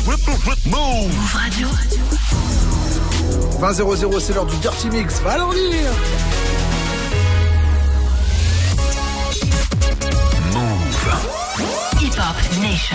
Move Radio. 20h00, c'est l'heure du Dirty Mix. Va leur dire. Move. Hip Hop Nation.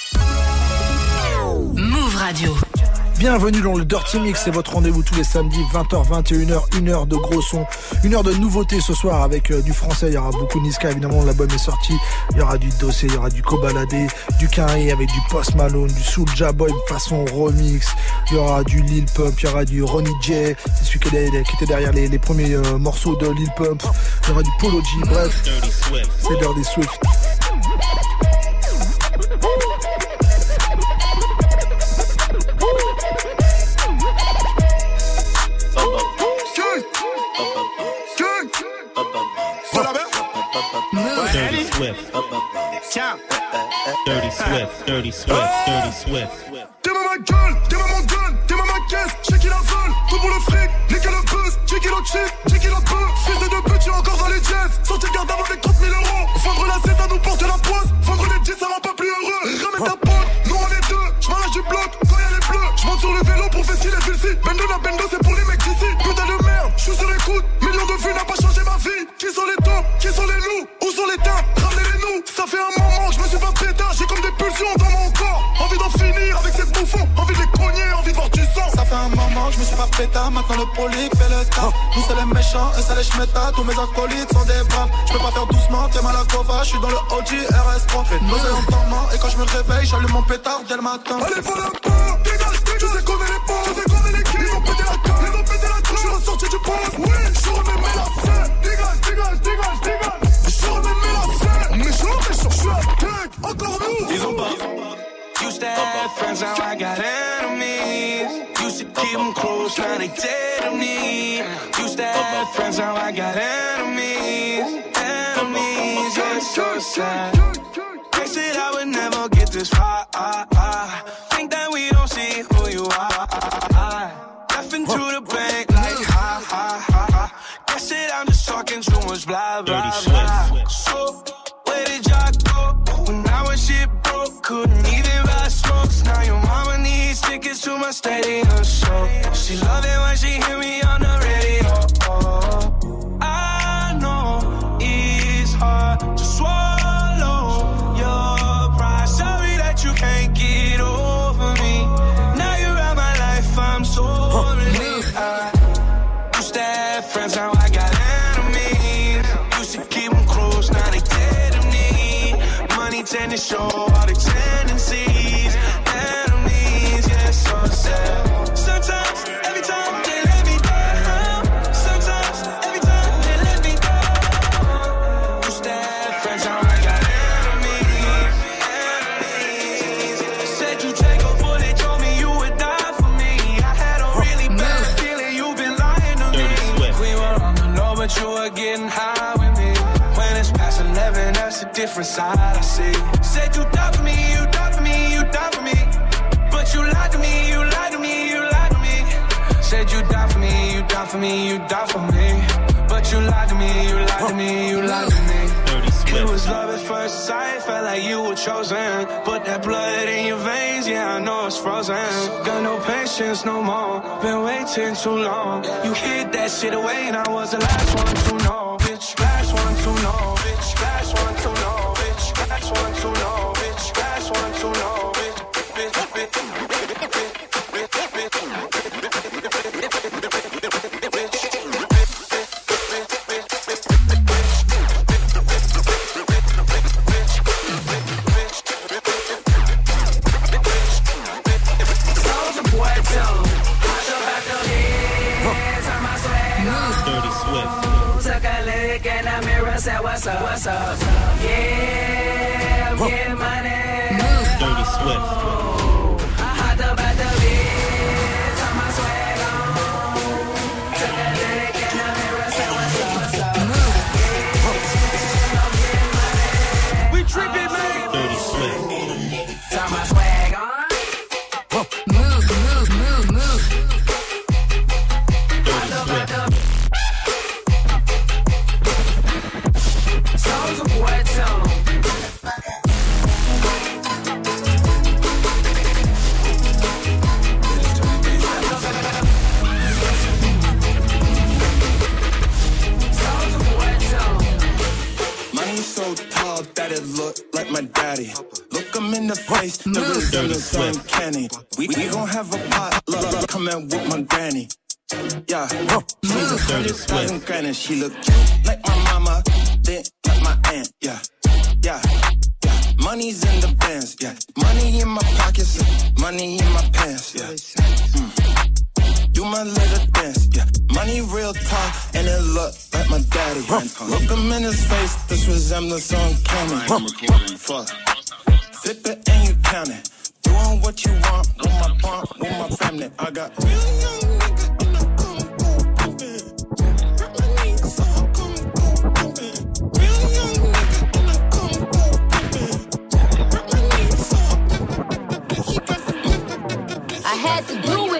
Move Radio. Bienvenue dans le Dirty Mix, c'est votre rendez-vous tous les samedis 20h, 21h, 1 heure de gros son, 1 heure de nouveautés ce soir avec du français, il y aura beaucoup de Niska évidemment, l'album est sorti, il y aura du Dossé, il y aura du Kobalade, du Quinré avec du Post Malone, du Soulja Boy façon remix, il y aura du Lil Pump, il y aura du Ronnie J, c'est celui qui était derrière les premiers morceaux de Lil Pump, il y aura du Polo G, bref, c'est Dirty Swift. Dirty Swift. Dirty Swift, Dirty Swift, Dirty Swift. T'aimes ma gueule, t'aimes mon gun, t'aimes ma caisse, j'ai qui la veulent, tout pour le fric, nickel le buzz, j'ai qui le cheat, j'ai qui la peur, fils de deux petits encore dans les jazz, sorti de garde avec 30 000 euros, vendre la cesse ça nous porte la poisse, vendre les 10 ça rend pas plus heureux, remets ta pote, nous on est deux, j'm'arrache du bloc, quand y'a les bleus, j'monte sur le vélo pour faire style et celle-ci, Bendo la Bendo c'est pour les mecs d'ici, putain de merde, j'suis sur l'écoute, millions de vues n'a pas changé ma vie, qui sont les tops, qui sont les loups, où sont les teintes, ramenez-les nous, ça fait un moment, j'me suis pas pétard, j'ai comme des pulsions dans mon corps, envie d'en finir avec ces bouffons, envie de les cogner, envie de voir du sang. Ça fait un moment, je me suis pas pétard, maintenant le poli fait le taf. Nous c'est les méchants, et ça les schmetta, tous mes acolytes sont des braves. Je peux pas faire doucement, t'es mal à Kova, je suis dans le OG RS3. Fais de l'oseille en dormant, et quand je me réveille, j'allume mon pétard dès le matin. Allez, faut la peur, dégage, tu sais qu'on est les pauvres, tu sais qu'on est les kills. Ils ont pété la table, ils ont pété la table. Je suis ressorti du poste, oui, je remets mes lacets. Dégage, dégage, dégage, dégage. Je remets mes lacets, méchant, méchant, je suis à tech, encore nous. Ils ont pas. Used to have friends, now I got enemies. Used to keep them close, now they dead to me. Used to have friends, now I got enemies. Enemies, yeah, it's so sad. They said I would never get this far. Think that we don't see who you are. Laughing to the bank like ha ha ha. Guess it, I'm just talking too much blah blah blah. So where did y'all go when I was shit broke? Couldn't even buy smokes. Now your mama needs tickets to my stadium show. She love it when she hear me on the radio. I know it's hard to swallow your pride. Sorry that you can't get over me. Now you're out my life, I'm so relieved. I used to have friends, now I got enemies. Used to keep them close, now they dead to me. Money tend to show all the tendencies. Enemies, yeah, so sad. Sometimes, every time they let me down. Sometimes, every time they let me down. Used to have friends, now I got enemies. Enemies. Said you take a bullet, told me you would die for me. I had a really bad feeling you've been lying to me. We were on the low, but you were getting high with me. When it's past 11, that's a different side I see. Said you die for me, you die for me, you die for me. But you lied to me, you lied to me, you lied to me. Said you die for me, you die for me, you die for me. But you lied to me, you lied to me, you lied to me. It was love at first sight, felt like you were chosen. Put that blood in your veins, yeah, I know it's frozen. Got no patience no more, been waiting too long. You hid that shit away and I was the last one to know. Bitch, last one to know. Bitch, last one to know. Bitch, last one to know. Bitch, last one to know. Bitch, bitch, bitch, said, what's up, what's up? Yeah, I'm getting money. Dirty Swift. I hopped up at the bitch, turn my swag on. Took a lick in the mirror, said, what's up, what's up? Yeah, I'm getting money. We tripping, man. Dirty Swift. Turn my swag on. Move, move, move, move. Dirty Swift. Soulja Boy, tell 'em. daddy. Look him in the face, the resemblance so uncanny. We gon' have a pot, look, coming with my granny. Yeah, she's 100,000 granny. She look like my mama, then like my aunt. Yeah. Money's in the bands, yeah. Money in my pockets, money in my pants, yeah. Do my little dance, yeah. Money real talk, and it look like my daddy. Look him in his face, this resemblance uncanny. Fuck. Flip it and you count it. Doing what you want with my bond, with my family. I got real young niggas in the come pumping. Hurt my knees, so come pumping. Real young niggas in the come pumping. Hurt my knees, so I had to do it.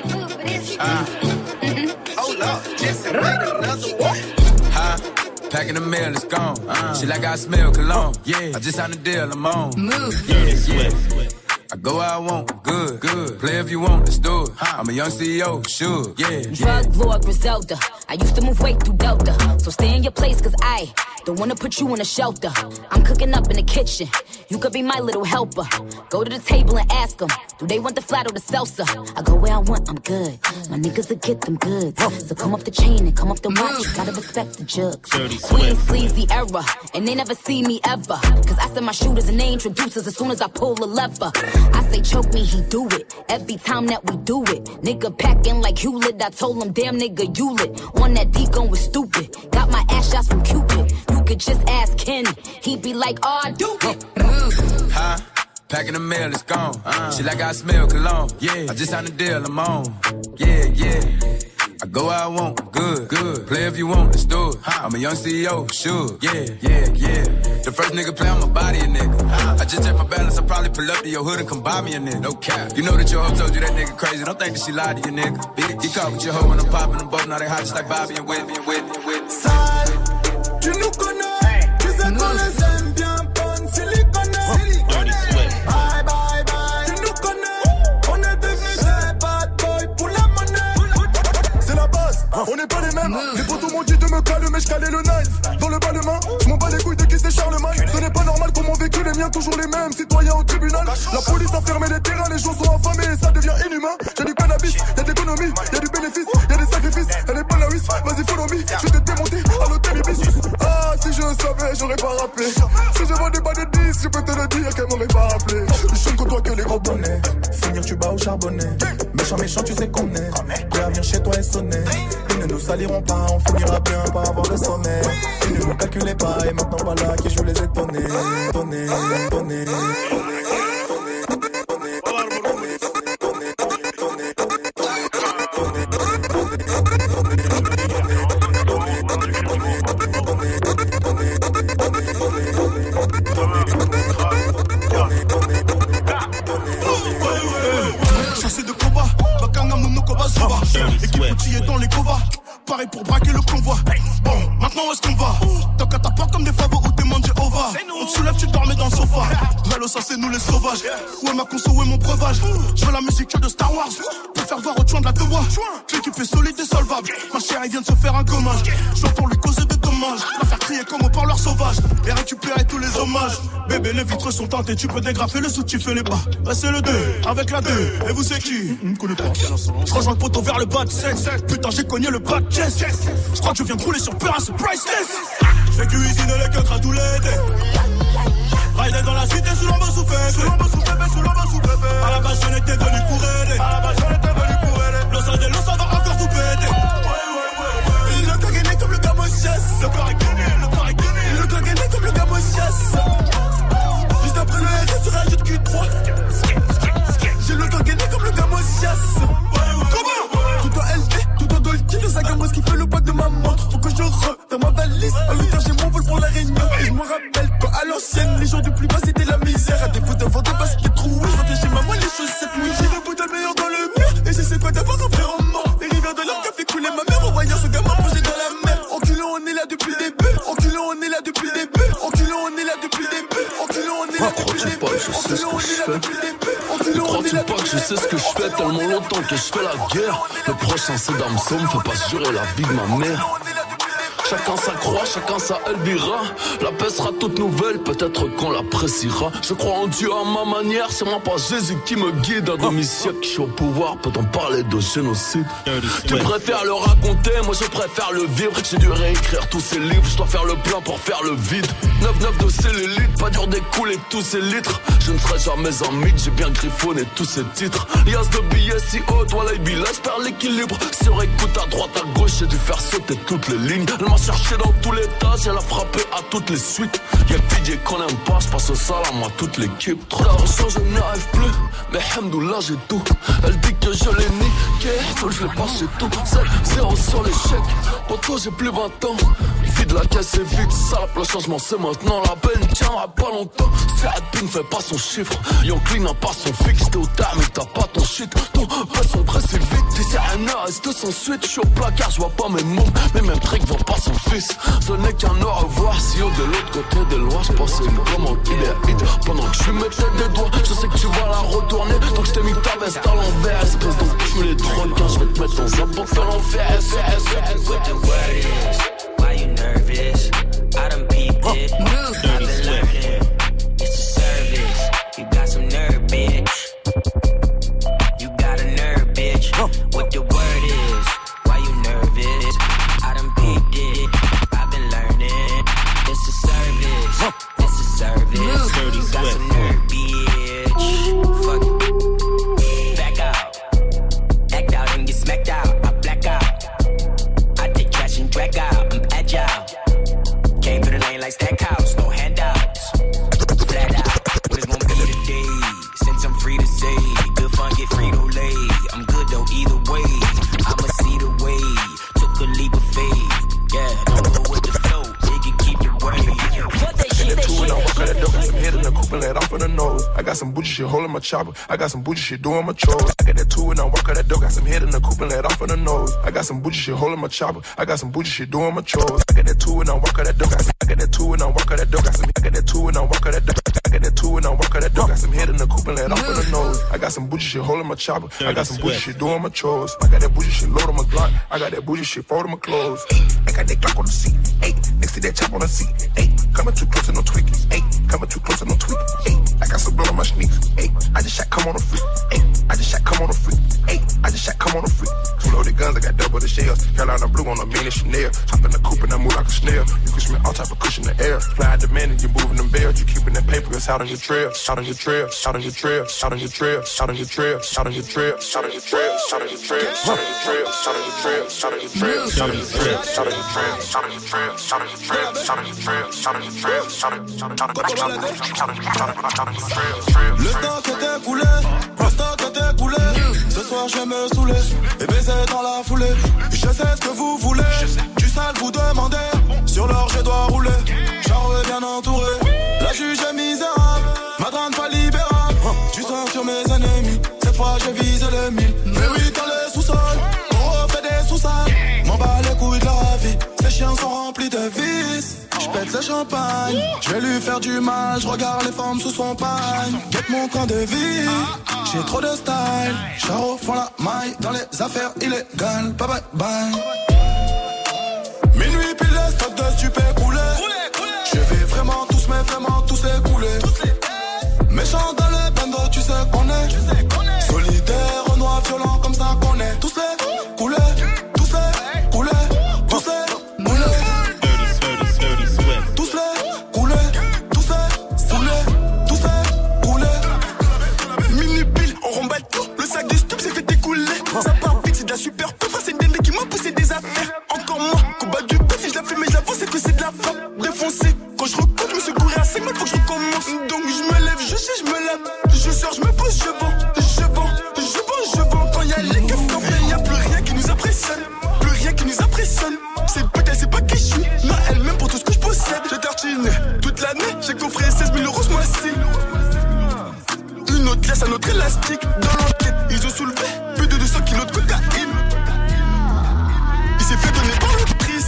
hold up, just another one. Packing the mail, it's gone. Shit like I smell cologne. Yeah, I just signed a deal, I'm on. Dirty Swift. I go where I want, good. Play if you want, let's do it. I'm a young CEO, sure, yeah. Drug lord Griselda. I used to move weight through Delta. So stay in your place, cause I don't wanna put you in a shelter. I'm cooking up in the kitchen. You could be my little helper. Go to the table and ask them, do they want the flat or the salsa? I go where I want, I'm good. My niggas will get them goods. So come off the chain and come off the watch. You gotta respect the jugs. Queen sleazy era, and they never see me ever. Cause I send my shooters and they introduce us as soon as I pull a lever. I say choke me, he do it. Every time that we do it. Nigga packing like Hewlett. I told him, damn nigga, you lit. On that D gun was stupid. Got my ass shots from Cupid. You could just ask Ken. He be like, oh, I do it. Packing the mail, it's gone. Shit like I smell cologne. Yeah, I just signed a deal, I'm on. Yeah. I go where I want, good. Play if you want, let's do it. I'm a young CEO, sure. Yeah. The first nigga play on my body, a nigga. I just check my balance, I probably pull up to your hood and come buy me a nigga. No cap. You know that your hoe told you that nigga crazy. Don't think that she lied to you, nigga. Bitch, he caught with your hoe when I'm popping them both. Now they hot just like Bobby and Whitney. Sale, tu nous connais. Tu sais qu'on les aime bien bonnes, siliconées. Dirty Swift. Bye. Tu nous connais. On est devenus des bad boys pour la monnaie. C'est la base, on n'est pas les mêmes. Les potos m'ont dit de me calmer, mais je calais le knife. Dans le bas de main, je m'en bats les couilles de qui c'est Charlemagne. Ce n'est pas normal qu'on m'en vécu, les miens toujours les mêmes. Citoyens au tribunal, la police a fermé les terrains, les gens sont affamés et ça devient inhumain. J'ai du cannabis, y'a de l'économie, y'a du bénéfice, y'a des sacrifices. Elle est bonne la whiz, vas-y follow me. Je vais te démonter à l'hôtel Ibis. Ah, si je savais, j'aurais pas rappelé. Si je vendais pas de 10, je peux te le dire qu'elle m'aurait pas rappelé. Je suis que toi que les gros bonnets. Finir tu bats au charbonnet. Méchant, tu sais qu'on est. Prêt à venir chez toi et sonner. Ils ne nous saliront pas, on finira bien par avoir le sommet. Ils ne nous calculez pas et maintenant voilà qui je les ai donnés. Chassé de combat, Bakanga Monokoba Zoba. Équipe outillée dans les covas. Pareil pour braquer le convoi. Bon, maintenant où est-ce qu'on va? Toc à ta porte comme des favos ou témoins de Jéhovah. On te soulève, tu dormais dans le sofa. Vélo, ça c'est nous les sauvages. Où est ma conso, où est mon breuvage? Je veux la musique de Star Wars pour faire voir au chouin de la Tewa. L'équipe est solide et solvable. Ma chérie vient de se faire un gommage. Je dois pour lui causer des dommages. La faire crier comme au parleur sauvage. Et récupérer tous les hommages. Bébé, les vitres sont teintées. Tu peux dégrafer le sous, tu fais les bas. Là c'est le 2, avec la 2. Et vous c'est qui? On ne connaît pas. Je rejoins le poteau vers le bas de 7. Putain, j'ai cogné le bas de chest. Je crois que je viens de rouler sur Pera, c'est priceless. Je vais cuisiner les queutres à tout l'été. Rider dans la cité sous l'ombre sous fête. À la base, j'en étais venu pour aider. Los Angeles, ça va encore tout péter. Le corps est né comme le Gamosias. Le corps est né comme le Gamosias. Juste après le RS sur un jeu de Q3. J'ai le corps est né comme le Gamosias. Tout en LV, tout en Dolce, le sac à moi qui fait le poids de ma montre. Faut que je dans ma valise. À l'auteur, j'ai mon vol pour la Réunion. Et je me rappelle quand à l'ancienne, les jours du plus bas c'était la misère. À défaut de vendre parce qu'il est troué, je rentre chez maman les chaussettes mouillées. J'ai le bout de meilleur dans le mur. Et je sais quoi d'abord un frère en mort. Les rivières de l'homme qui a fait couler ma mère. En voyant ce gamin plongé dans la mer. Enculé, on est là depuis le début. Enculé, on est là depuis le début. Enculé, on est là depuis le début. Enculé, on est là depuis le début. Enculé, on est là depuis le début. Ne crois-tu pas que je sais ce que je fais tellement longtemps que je fais la guerre? Le prochain c'est Damso, me fait pas jurer la vie de ma mère. Chacun sa croix, chacun sa Elvira. La paix sera toute nouvelle, peut-être qu'on l'appréciera. Je crois en Dieu à ma manière, c'est moi pas Jésus qui me guide. Un demi-siècle, je suis au pouvoir, peut-on parler de génocide? Tu préfères le raconter, moi je préfère le vivre. J'ai dû réécrire tous ces livres, je dois faire le plein pour faire le vide. 9-9 de cellulite, pas dur d'écouler tous ces litres. Je ne serai jamais un mythe, j'ai bien griffonné tous ces titres. Liasse de billets si haute, voilà il laisse perd l'équilibre. Sur écoute à droite, à gauche, j'ai dû faire sauter toutes les lignes. Elle m'a cherché dans tous les tas, elle a frappé à toutes les suites. Y'a le DJ qu'on aime pas, j'passe au salam à toute l'équipe. Trop d'argent, je n'arrive plus, mais hamdoullah j'ai tout. Elle dit que je l'ai niqué, seul je l'ai pas chez tout. 7-0 sur l'échec, pour toi j'ai plus 20 ans. Vide la caisse est vide, sale, le changement c'est maintenant. La peine ne tiendra pas longtemps, si Happy ne fait pas son chiffre. Yonkli n'a pas son fixe, t'es au terme et t'as pas ton shit. Ton pression presse vite, t'es un reste sans suite. J'suis au placard, j'vois pas mes mots, mais même Drake voit pas son fils. Ce n'est qu'un au revoir, si de l'autre côté des lois, j'pensais une commande il est hit. Pendant que j'lui mettais des doigts, je sais que tu vas la retourner. Donc j't'ai mis ta veste à l'envers, espèce d'enculé de drôle. Quand j'vais te mettre dans un bon que l'enfer. Why you nervous? I done peeped it. I've been learning. It's a service. You got some nerve, bitch. You got a nerve, bitch. What the word is? Why you nervous? I done peeped it. I've been learning. It's a service. It's a service. You got some nerve, bitch. Fuck it. Back out. Act out and get smacked out. I black out. I take cash and drag out. I'm agile. Came through the lane like Stackhouse. No handouts. Flat out. What it's gonna be today? Since I'm free to say, good fun, get free to lay. I'm good though either way. I'ma see the way. Took a leap of faith. Yeah, don't go with the flow. They can keep it way. Fuck that shit. Two and I walk out that door, got some head in the coupe and let off in the nose. I got some bougie shit holding my chopper. I got some bougie shit doing my chores. I got that two and I walk out that door, got some head in the coupe and let off in the nose. I got some bougie shit holding my chopper. I got some bougie shit doing my chores. I got that two and I walk out that door, I got that two and I walk out that door, got some. I got that two and I walk out that door. I got that two and I walk out that door, got some head in the coupe and let off in the nose. I got some bougie shit holding my chopper. I got some bougie shit doing my chores. I got that bougie shit load on my Glock. I got that bougie shit fold on my clothes. I got that Glock on the seat. Hey, next to that chop on the seat. Hey, coming too close and no tweaking. Hey, coming too close and no tweaking. Hey, I got some blood on my sneaks. Hey, I just shot come on a freak. Hey, I just shot come on a freak. Hey, I just shot come on a freak. Two loaded guns, I got double the shells. Carolina blue on a mini Chanel. Hop in the coupe and I move like a snail. You can smell all type of cushion in the air. Fly at the man and you moving them bells. You keeping that paper, it's out on your trail. Out on your trail. Out on your trail. Out on your trail. Out on your trail. Out on your trail. Out on your trail. Out on your trail. Out on your trail. Out on your trail. Out on your trail. Out on your trail. Out on your trail. Out on your trail. Out on your trail. Out on your trail. Out on your trail. Le stock était coulé, le stock était coulé. Ce soir je vais me saouler et baiser dans la foulée. Je sais ce que vous voulez, du sale vous demandez. Sur l'or je dois rouler, j'en reviens entouré. La juge est misérable, ma drame pas libérable. Tu sors sur mes ennemis, cette fois je vise le 1000. Mais oui dans le sous-sol, on refait des sous-sols. M'en bats les couilles de la vie, ces chiens sont remplis de vices. J'pète le champagne, j'vais lui faire du mal. J'regarde les femmes sous son pagne. Guette mon train de vie, j'ai trop de style. Charo font la maille dans les affaires illégales. Bye bye bye. Minuit pile le stock de stupé coulé. Je vais vraiment tous les couler. Méchant dans le bando, tu sais qu'on est. Solidaire, renoir, violent comme ça qu'on est. Tous les couler, tous les couler, tous les couler. Tous les couler, tous les couler, tous les couler. Minuit pile, on remballe tout. Le sac de stup s'est fait découler. Ça part vite, c'est de la super peu. C'est une dinde qui m'a poussé des affaires. Encore moi, combat du peu. Si je la fais, mais j'avoue, c'est que c'est de la frappe. Défoncé, quand je recoute, je me suis couru à 5 mètres, faut que je recommence. Donc je me lève, je sais, je me lève. Je sors, je me pose, je vends. Quand y'a les keufs campés, y'a plus rien qui nous impressionne. Plus rien qui nous impressionne. C'est peut-être, c'est pas qui je suis. Mais elle-même pour tout ce que je possède. J'ai tartiné toute l'année, j'ai coffré 16 000 euros ce mois-ci. Une autre glace, un autre élastique. Dans l'enquête, ils ont soulevé plus de 200 kilos de cocaïne. Il s'est fait donner par l'autrice.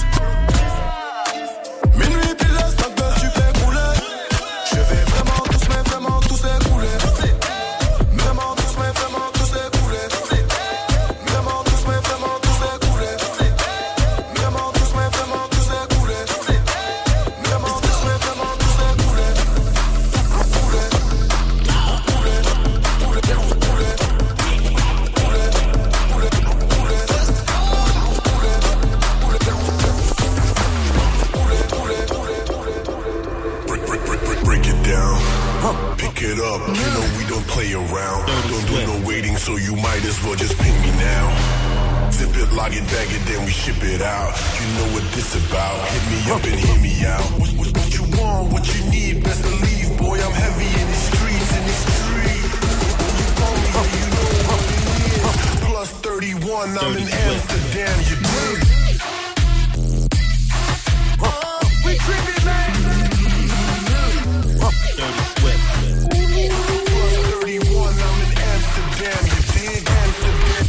Minuit pile le stock de super coulé. Je vais vraiment tous les couler. Vraiment tous les couler. Vraiment tous les couler. Vraiment tous les couler. know we don't play around. Don't do no waiting, so you might as well just ping me now. Zip it, lock it, bag it, then we ship it out. You know what this about. Hit me up and hear me out. What you want, what you need, best believe, boy, I'm heavy in the streets, in the street. When you call me, you know what it is. Plus 31, I'm in Amsterdam, you dig? We trippin', man. Dirty Swift. Plus 31, I'm in Amsterdam, you dig? Amsterdam.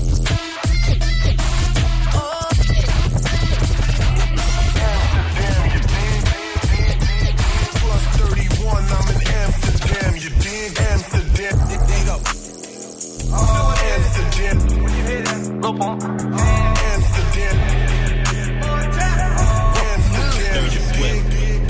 Plus 31, I'm in Amsterdam, you dig? Amsterdam. Amsterdam. Amsterdam. Dirty Swift.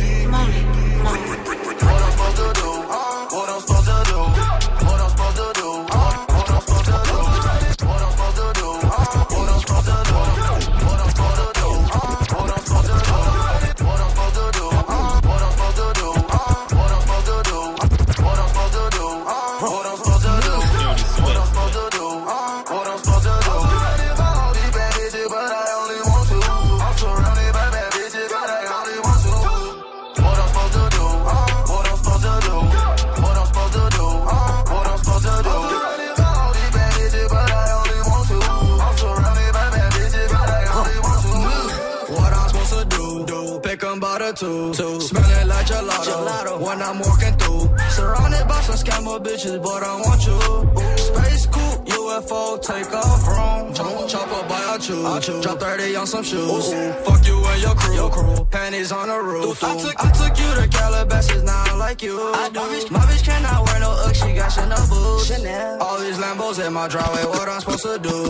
Smelling like gelato when I'm walking through. Surrounded by some scammer bitches, but I want you. Space coupe, UFO, take off from. Chopper by our choose. Drop 30 on some shoes. Fuck you and your crew. Panties on the roof. I took you to Calabasas, now I like you. My bitch cannot wear no Ugg, she got Chanel boots. All these Lambos in my driveway, what I'm supposed to do?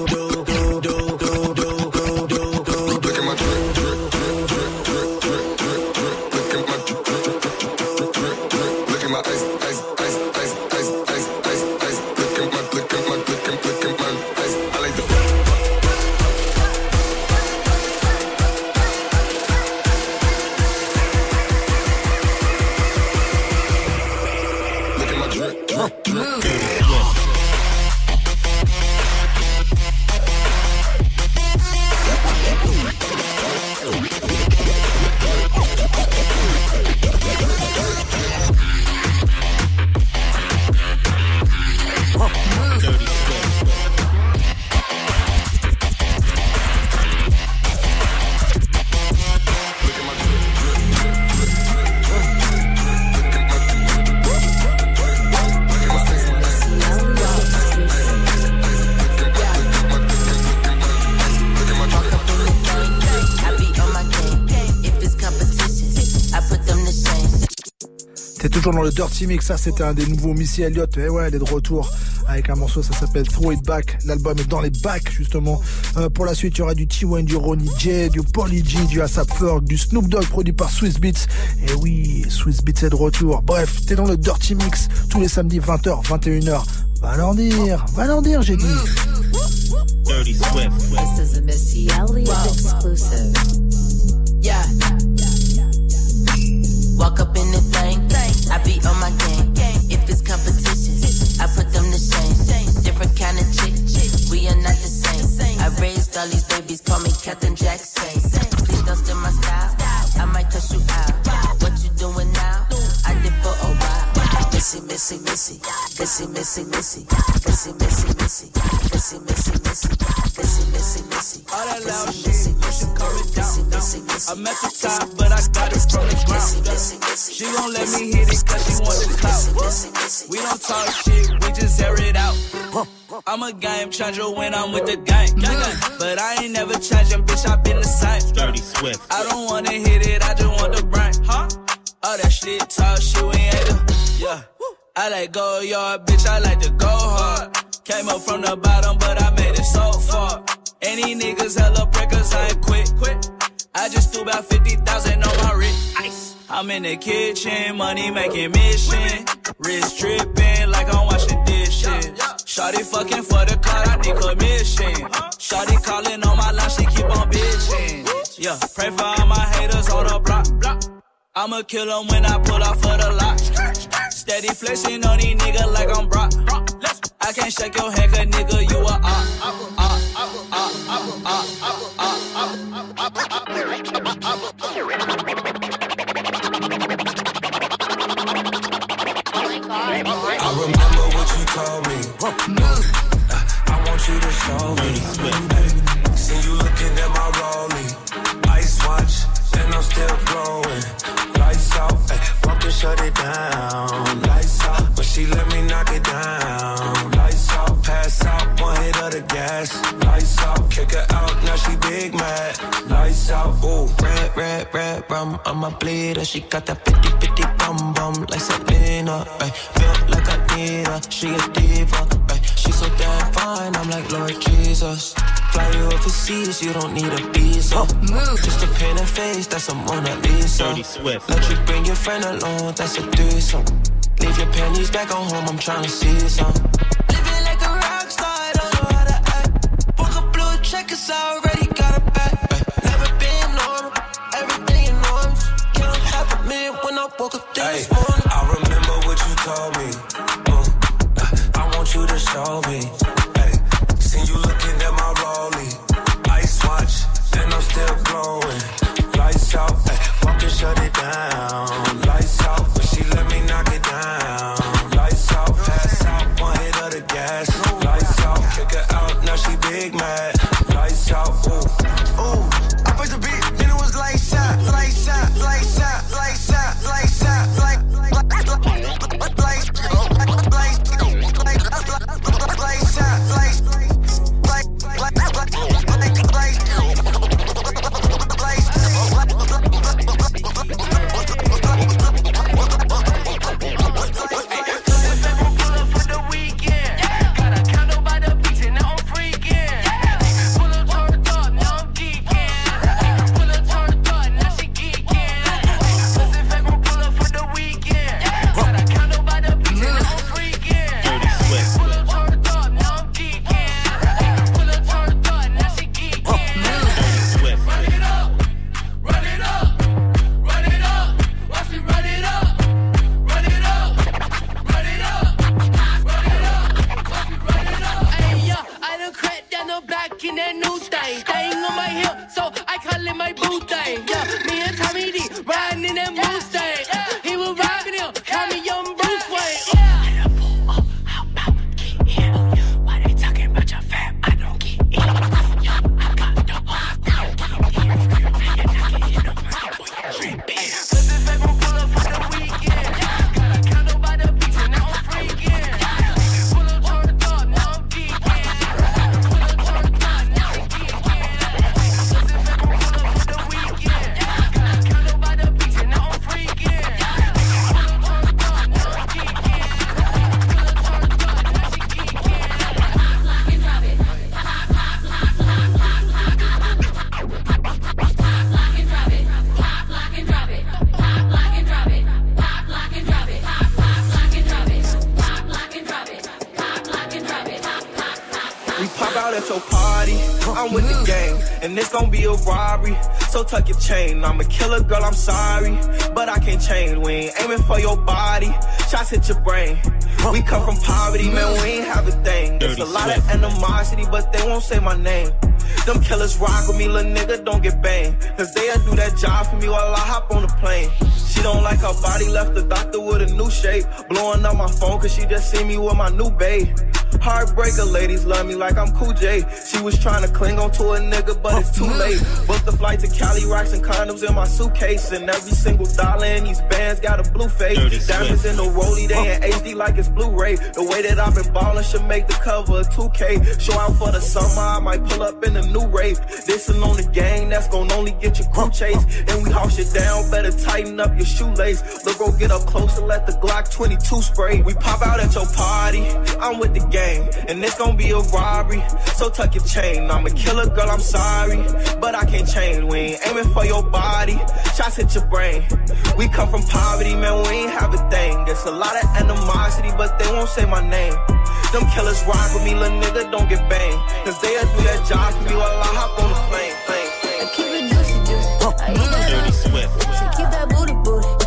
Look at my drip. Toujours dans le Dirty Mix, ça c'était un des nouveaux Missy Elliott, et ouais, elle est de retour avec un morceau, ça s'appelle Throw It Back, l'album est dans les bacs justement. Pour la suite il y aura du T-Wayne, du Ronnie J, du Pauly G, du A$AP Ferg, du Snoop Dogg produit par Swizz Beatz, et oui, Swizz Beatz est de retour. Bref, t'es dans le Dirty Mix tous les samedis 20h, 21h, va leur dire j'ai dit. Dirty Swift. This is a Missy Elliott exclusive. Yeah. Walk up in the thing, I be on my game. If it's competition, I put them to shame. Different kind of chick, we are not the same. I raised all these babies, call me Captain Jackson. Please don't steal my style, I might cuss you out. What you doing now? I did for a while. Missy, missy, missy, missy, missy, missy, missy, missy, missy, missy, missy, missy, missy, missy, missy. All that loud shit, you should calm it down. I'm at the top, but I got it from the ground. She gon' let me hit it cause she want the clout. We don't talk shit, we just air it out. I'm a game changer when I'm with the gang. But I ain't never changing, bitch, I been the same. Dirty Swift. I don't wanna hit it, I just want the brain. All that shit, talk shit, we ain't do. Yeah. I like go yard, bitch, I like to go hard. Came up from the bottom, but I made it so far. Any niggas hella breakers, I ain't quit. I just threw about 50,000 on my wrist. I'm in the kitchen, money making mission. Wrist tripping like I'm washing dishes. Shawty fucking for the car, I need commission. Shawty calling on my line, she keep on bitching. Yeah, pray for all my haters on the block. I'ma kill 'em when I pull off for the lot. Steady flexing on these niggas like I'm Brock. I can't shake your hand, cause nigga, you a I remember what you told me. I want you to show me. See you looking at my rollie. Ice watch, and I'm still glowing. Lights out, walk and shut it down. Lights out, but she let me knock it down. Lights out, pass out, one hit of the gas. Lights out, kick her out, now she big mad. Lights out, ooh. Red rum on my bleeder. She got that bitty bum bum like Selena. Feel like I need her, she a diva. She so damn fine, I'm like Lord Jesus. Fly you overseas, you don't need a visa. Just a pen and face, that's a Mona Lisa. Dirty Swift. Let you bring your friend along, that's a threesome. Leave your panties back on home, I'm tryna see some. Living like a rock star, I don't know how to act. Book a blue check, 'cause I already got a back. Never been normal, everything enormous. Can't have a minute when I woke up this morning. I remember what you told me. I want you to show me. Seen you looking at my rollie. Ice watch, and I'm still glowing. Lights out, walk and shut it down. Lights out, but she let me knock it down. Lights out, pass out, one hit of the gas. Lights out, kick her out, now she big mad. Lights out, ooh. Ooh, I put the beat, then it was lights out, lights out, lights out, lights out, lights out, tuck your chain. I'm a killer, girl, I'm sorry, but I can't change. We ain't aiming for your body, shots hit your brain. We come from poverty, man, we ain't have a thing. There's a lot of animosity, but they won't say my name. Them killers rock with me, little nigga, don't get banged. 'Cause they'll do that job for me while I hop on the plane. She don't like her body, left the doctor with a new shape. Blowing up my phone 'cause she just see me with my new babe. Heartbreaker, ladies love me like I'm Cool J. She was trying to cling on to a nigga, but it's too late. Booked the flight to Cali, rocks and condoms in my suitcase. And every single dollar in these bands got a blue face. Diamonds in the rollie, they in HD like it's Blu-ray. The way that I've been ballin' should make the cover of 2K. Show out for the summer, I might pull up in a new rave. Dissin' on the gang, that's gon' only get your crew chase. And we haul shit down, better tighten up your shoelace. Look, go get up close and let the Glock 22 spray. We pop out at your party, I'm with the gang, and it's gon' be a robbery, so tuck your chain. I'm a killer, girl, I'm sorry, but I can't change. We ain't aiming for your body, shots hit your brain. We come from poverty, man, we ain't have a thing. There's a lot of animosity, but they won't say my name. Them killers rock with me, little nigga, don't get banged. 'Cause they'll do that job for me while I hop on the plane. I keep it juicy, juicy. I eat that Dirty Swift. Keep that booty, booty.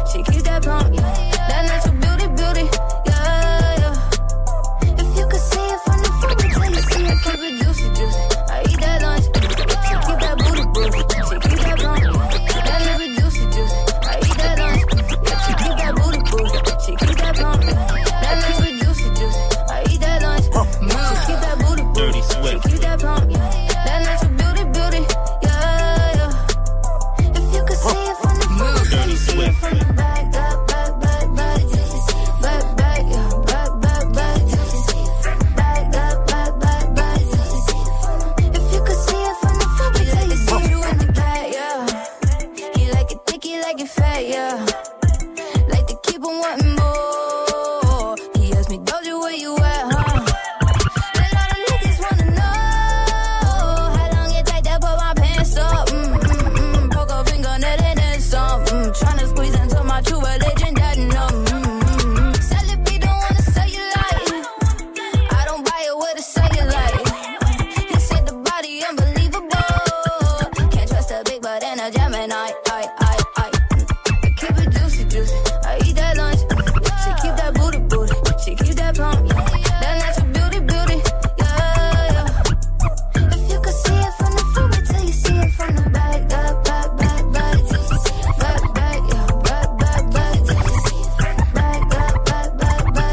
that pump, yeah. That natural beauty, beauty, yeah, yeah. If you could see it from the front, till you see it, keep it juicy, juicy. I eat that lunch, she keep that booty, booty. She keep that pump, that little bit juicy, juicy. I eat that lunch, she keep that booty, booty. She keep that pump, that little bit juicy, juicy. I eat that lunch, she keep that booty, booty. She keep that pump, that natural beauty, beauty, yeah, yeah. If you could see it from the front, till you see it from the back, back, back, back, back, back, back, yeah, back, back, back, back, back, back, back, back. If you could see it from the front, till you see it in the back, yeah. He like it thick, he like it fat, yeah. Like to keep on wanting more. He asked me, Doja, where you at, huh? And all the niggas wanna know how long it take to put my pants up. Poke a fingernail and then some. Tryna squeeze into my true religion, that numb. Sell it, be don't wanna sell you like. I don't buy it with a cellulite. He said the body unbelievable. Can't trust a big butt and a Gemini. I keep it juicy, juicy. I eat that lunch. She keep that booty, booty. She keep that pump. That natural beauty, beauty. Yeah, yeah. If you could see it from the front, till you see it from the back, back, back, back, back, back, back, yeah, back, back, back, back, back, back, back.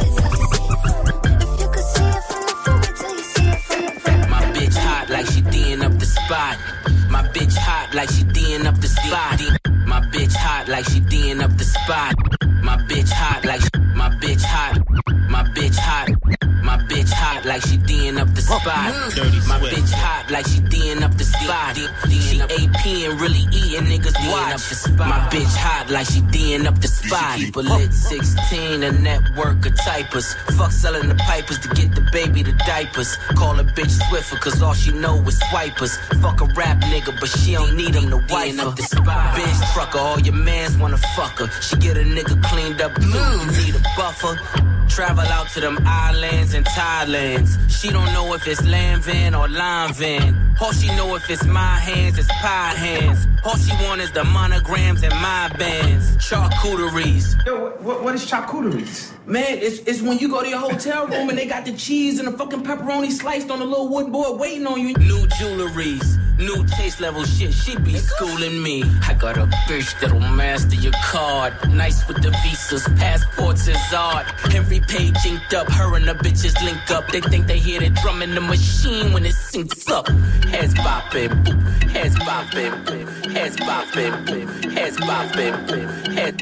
If you could see it from the front, till you see it from the front. My bitch hot like she D'ing up the spot. My bitch hot like she D'ing up the spot. My bitch hot like she D'ing up the spot. My bitch hot like my bitch hot. My bitch hot. My bitch hot like she D'ing up the spot. My bitch hot like she D'ing up the spot. She AP and really eating niggas D'ing up the spot. My bitch hot like she D'ing up the spot. She keep a lit 16, a network of typers. Fuck selling the pipers to get the baby the diapers. Call a bitch Swiffer cause all she know is swipers. Fuck a rap nigga but she don't need him to wife up the spot. Bitch trucker, all your mans wanna fuck her. She get a nigga cleaned up too, you need a buffer. Travel out to them islands and Thailands. She don't know if it's land van or line van. All she know if it's my hands, it's pie hands. All she want is the monograms and my bands. Charcuteries. Yo, what is charcuteries? Man, it's when you go to your hotel room and they got the cheese and the fucking pepperoni sliced on a little wood board waiting on you. New jewelries, new taste level shit, she be schooling me. I got a bitch that'll master your card. Nice with the visas, passports is art. Every page inked up, her and the bitches link up. They think they hear the drum in the machine when it syncs up. Heads bopping, boop, heads bopping, boop, heads bopping, boop, heads bopping, boop, heads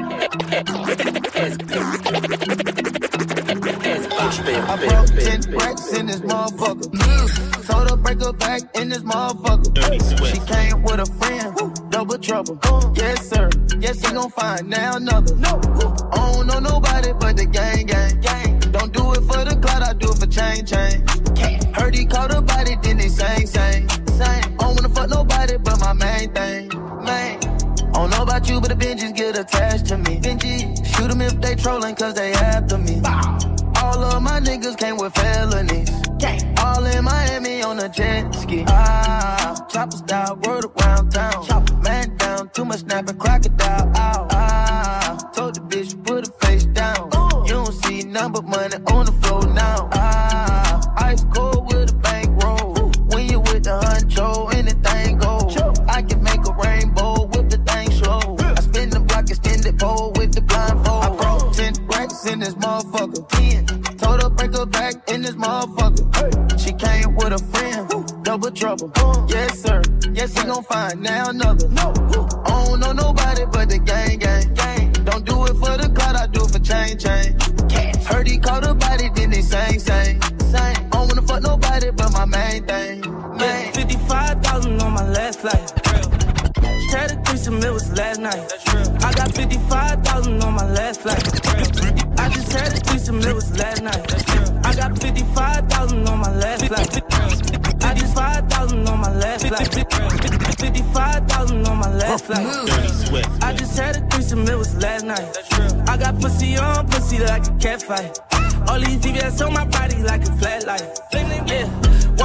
I broke 10 racks in this motherfucker. Told her break her back in this motherfucker. She came with a friend, double trouble. Yes, sir. Yes, he gon' find now another. I don't know nobody but the gang. Don't do it for the clout, I do it for chain. Heard he caught a body, then they sang. I don't wanna fuck nobody but my main thing. I don't know about you, but the binges get attached to me. Shoot them if they trolling, cause they after me. All of my niggas came with felonies. All in Miami on a jet ski. Chopper style, word around town. Man down, too much snapping, crocodile. Told the bitch, put her face down. You don't see none but money on the floor now. Ice cold with a bankroll. When you with the honcho, anything goes. I can make a rainbow with the thing slow. I spin the block, extended pole with the blindfold. I broke 10 racks in this motherfucker. 10. Told her break her back in this motherfucker. She came with a friend, double trouble. Yes, sir. Yes, he gon' find now another. I don't know nobody but the gang. Don't do it for the clout, I do it for chain. Heard he caught a body, then they sang. I don't wanna fuck nobody but my main thing. 55,000 on my last flight. Had a threesome, it was last night. I got 55,000 on my last flight. I just had a threesome, it was last night. I got 55,000 on my last flight. I just 5,000 on my last flight. 55,000 on my last flight. I just had a threesome, it was last night. I got pussy on pussy like a cat fight. All these niggas on my body like a flat light. Yeah. Walking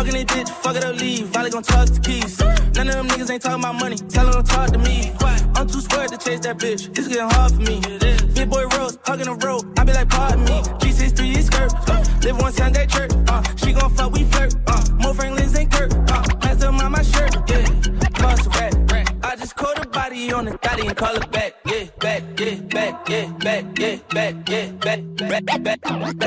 in this ditch, fuck it up, leave. Valley gon' toss the keys. None of them niggas ain't talking about money. Tell them don't talk to me. I'm too scared to chase that bitch. It's getting hard for me. Big boy Rose, hugging the road. I be like, pardon me. G63 skirt. Live on Sunday church. She gon' fuck, we flirt. More Franklins and Kurt. Master on my shirt. Yeah, cost a rat. I just caught a body on the thotty and call it back. Yeah, back, yeah, back, yeah, back, yeah, back, yeah, back, back.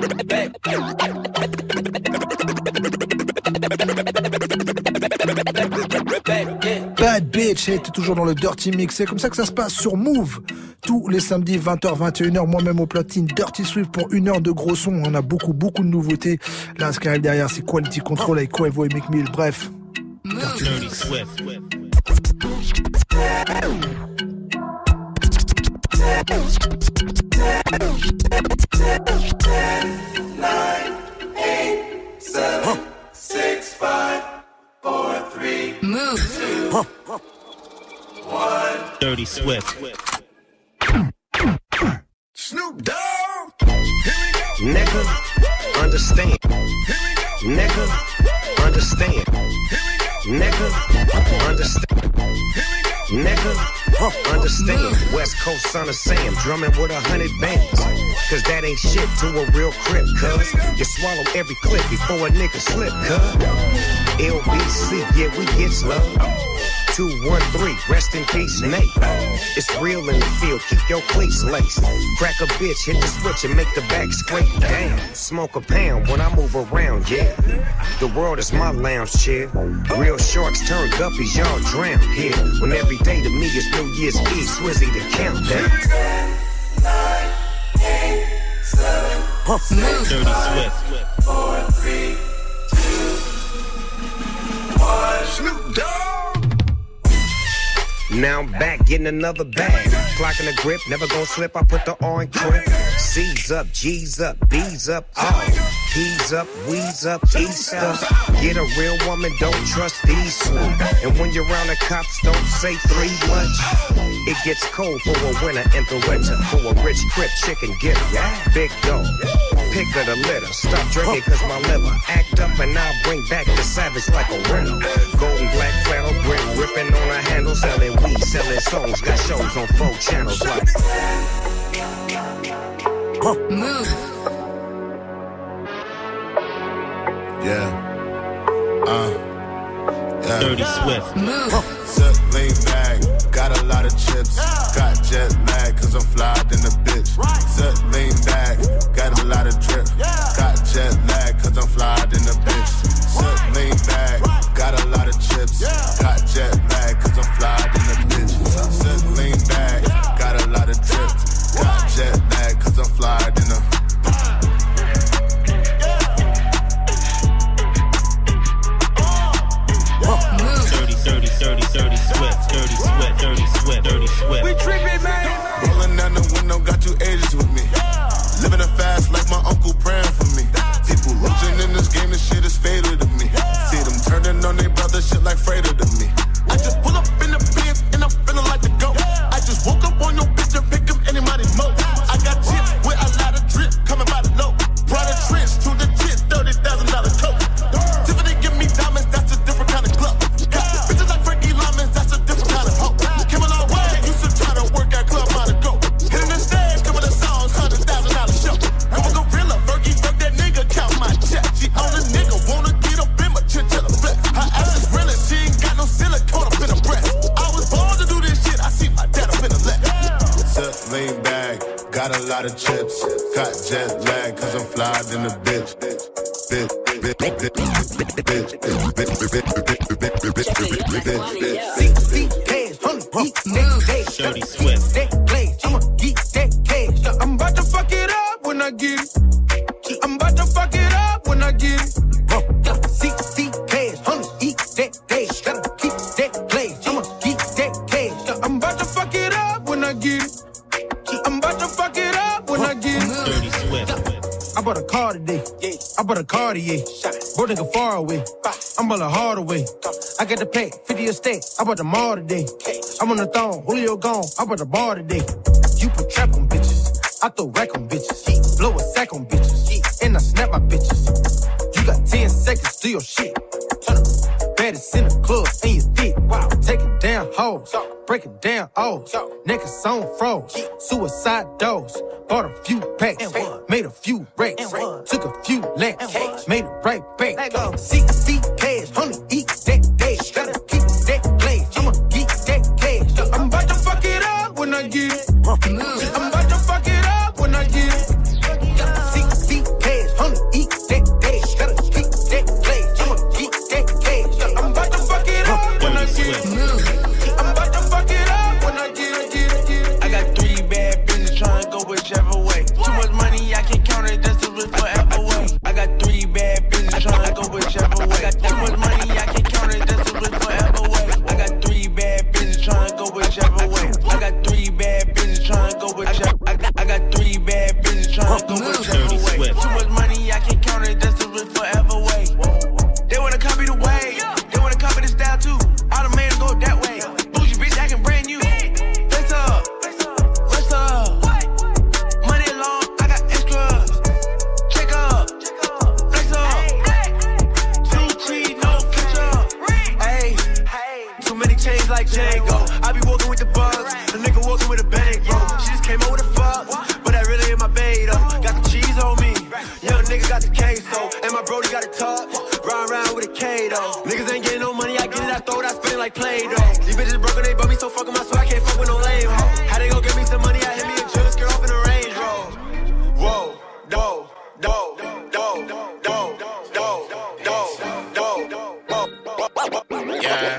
Bad Bitch était toujours dans le Dirty Mix. C'est comme ça que ça se passe sur Move. Tous les samedis 20h, 21h, moi-même au platine, Dirty Swift pour 1 heure de gros son. On a beaucoup de nouveautés. Là, ce qui arrive derrière, c'est Quality Control avec Quavo et Meek Mill. Bref. Dirty Swift. 9, 8, 7, 6, 5, 4, 3, Move. 2, 1. Dirty Swift. Snoop Dogg. Nigga, understand. Nigga, understand. Nigga, understand. Nigga, understand. West Coast son of Sam, drumming with 100 bands. Cause that ain't shit to a real crip, cuz. You swallow every clip before a nigga slip, cuz. LBC, yeah, we get slow. 213, rest in peace, Nate. It's real in the field, keep your cleats laced. Crack a bitch, hit the switch and make the back scrape. Damn, smoke a pound when I move around, yeah. The world is my lounge chair. Real sharks turn guppies, y'all drown here. When every day to me is New Year's Eve, Swizzy the countdown. 9, 8, 7, 6, Dirty 5, Swift. 4, 3, 2, 1. Snoop Dogg. Now I'm back getting another bag. Clocking the grip, never gon' slip. I put the R in crib. C's up, G's up, B's up, all. P's up, we's up, East up. Get a real woman, don't trust these two. And when you're around the cops, don't say three much. It gets cold for a winter in the winter. For a rich crip chicken getter. Big dog, pick of the litter. Stop drinking cause my liver act up and I'll bring back the savage like a rental. Golden black flannel grip, ripping on a handle, selling weed, selling songs. Got shows on 4 channels like Move. Yeah. Dirty Swift. Move. Sit, lean back, got a lot of chips. Got jet lag, cause I'm flyed in the bitch. Sit, lean back, got a lot of drip. Got jet lag, cause I'm flyed in the bitch. Sit, lean back, got a lot of chips. Got jet lag, cause I'm flyed in the bitch. Sit, lean back, got a lot of drip. Got jet lag, cause I'm flyed in the Dirty Swift. Dirty Swift. Dirty Swift. Dirty Swift. We trippin', man. Rolling down the window, got 2 ages with me. Living it fast like my uncle praying for me. People losing in this game, this shit is fatal to me. See them turning on their brother, shit like Frater to me. I just pull up in the Benz and I'm feeling like the GOAT. I just woke up on your bitch and pick up anybody mo. I got chips with a lot of drip coming by the low. Brought a trench to the jet, $30,000 coat. Tiffany give me diamonds, that's a different kind of glove. Bitches like Frankie Lyman, that's a different kind of hoe. Came a long way, used to try to work at Club Monaco. Hitting the stage, coming to songs, $100,000 show. I'm a gorilla, Fergie, fuck that nigga, count my check. She on a nigga, wanna get up in my chinchilla flex. Her ass is realin', she ain't got no silicone up in her breast. I was born to do this shit, I see my dad up in the left. Sit, lean back, got a lot of chips. Got jet lag, cause I'm flyed in the bitch. Dirty Swift. I'ma get that cash. I'm about to fuck it up when I get it. I'm about to fuck it up when I get it. See cash, I'ma eat that cash. Gotta keep that cash. I'ma get that cash. I'm about to fuck it up when I get it. I'm about to fuck it up when I get it. Dirty Swift. I bought a car today. I bought a Cartier. Bro, nigga far away. I'm ballin' hard away. I got the pack, 50 a stack. I bought the mall today. I'm on the thong, Julio gone. I bought the bar today. You put trap on bitches. I throw rack on bitches. Blow a sack on bitches. And I snap my bitches. You got 10 seconds to your shit. break it down, oh. Niggas on froze, suicide dose. Bought a few packs, made a few racks, took a few laps, made it right back. CC cash, only eat that dash. Gotta keep that glaze, I'ma geek that cash. I'm about to fuck it up when I get it. I'm about to fuck it up when I get it. CC cash, only eat that dash. Gotta keep that glaze, I'ma geek that cash. I'm about to fuck it up when I get it. I'm about to fuck it up when I get it. I got 3 bad bitches trying to go whichever way. Too much money, I can't count it, just to live forever way. I got 3 bad bitches trying to go whichever way. I got too much money, I can't count it, just to live forever way. I got 3 bad bitches trying to go whichever way. I got 3 bad bitches trying to go whichever. I got 3 bad bitches trying to go whichever way. Too much money, I can't count it, just to live forever way. They wanna copy the way, they wanna copy the style too. All the men go that way. Bougie bitch acting brand new. What's up? What's up? Money long, I got extras. Check up, flex up. Blue cheese, no ketchup. Hey, too many chains like Django. I be walking with the bugs, the nigga walking with a bang, bro. She just came over the fuck, but that really in my bay though. Got the cheese on me, young nigga got the queso, and my brody got a tuck. Round round with a K though. Niggas ain't getting no money, I get it, I throw it, I spend it like Play-Doh. These bitches broken, they bought me so fucking my so I can't fuck with no lame hoe. How they gon' give me some money? I hit me a chill skirt off in a Range Rover. Whoa, do, do, do, do, do, do, do. Yeah.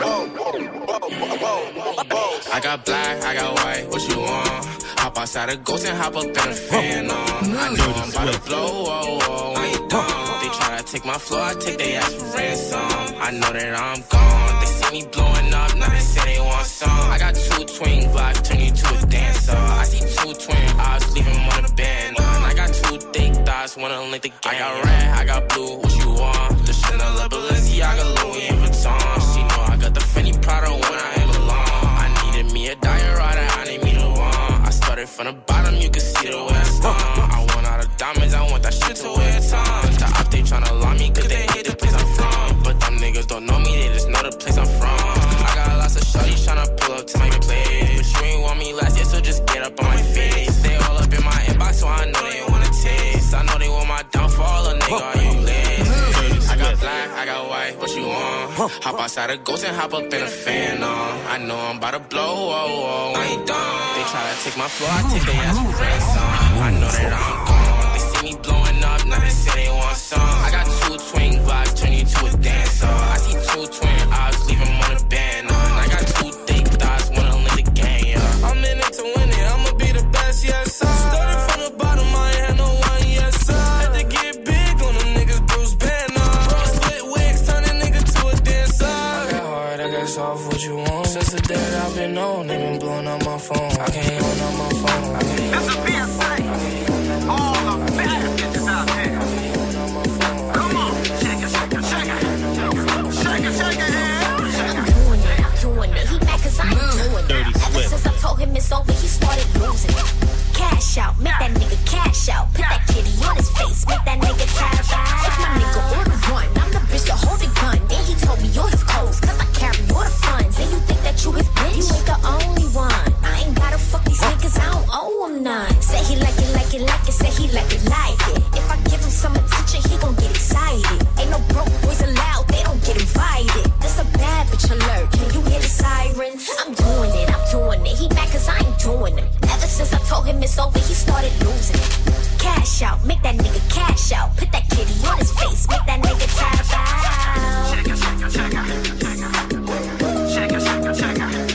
I got black, I got white, what you want? Hop outside a ghost and hop up in a fan on. I know I'm about to blow, whoa, whoa, ain't done. They tryna take my floor, I take their ass for ransom. I know that I'm gone. They see me blowing up, now they say they want some. I got 2 twin blocks, turn you to a dancer. I see 2 twin eyes, leaving one a band. I got 2 thick thighs, wanna link the game. I got red, I got blue, what you want? The Chanel, Balenciaga, Louis Vuitton. She know I got the Fendi Prada when I ain't belong. I needed me a diorite, I need me the one. I started from the bottom, you can see the way I stung. I want all the diamonds, I want that shit to wear time. The op, they tryna lie me, cause they hate the place I'm from. But them niggas don't know me, they just know the place I'm from. I got lots of shorties tryna pull up to my place. But you ain't want me last year, so just get up on my face. They all up in my inbox, so I know they wanna taste. I know they want my downfall, a nigga, are you lazy? I got black, I got white, what you want? Hop outside a ghost and hop up in a fan on. I know I'm about to blow, whoa, whoa, I ain't done. They tryna take my floor, I take their ass for ransom. I know that I'm gone. They see me blowing up, now they say they want some. I got 2 twin vibes, turn you to a dancer. I see 2 twin eyes, leave them on a band on. I got 2 thick thighs, wanna link the gang, yeah. I'm in it to win it, I'ma be the best, yes sir. Started from the bottom, I ain't had no one, yes sir. Had to get big on them niggas, Bruce Banner. Split wigs, turn a nigga to a dancer. I got hard, I got soft, what you want? Since the day that I've been on, they been blowing up my phone. I can't own up my phone. I can't own up my phone. All the best bitches out there. Come on, shake it, shake it, shake it. Shake it, shake it, I'm doing it. He mad cause I ain't doing it. Ever since I told him it's over, he started losing it. Cash out, make that nigga cash out. Put that kitty on his face, make that nigga tap out. If my nigga order one, I'm the bitch to hold the gun. Then he told me you're his clothes, cause I carry all the funds. And you think that you his bitch? You ain't the only one. I ain't gotta fuck these niggas, I don't owe him none. Say he like it, like it, like it, say he like it, like it. If I give him some attention, he gon' get excited. Ain't no broke boys allowed, they don't get invited. This a bad bitch alert, can you hear the sirens? I'm doing it, I'm doing it. He mad cause I ain't doing it. Ever since I told him it's over, he started losing it. Cash out, make that nigga cash out. Put that kitty on his face, make that nigga tap out. Check it, check it, check it, check it. Check it, check it, check it, check it.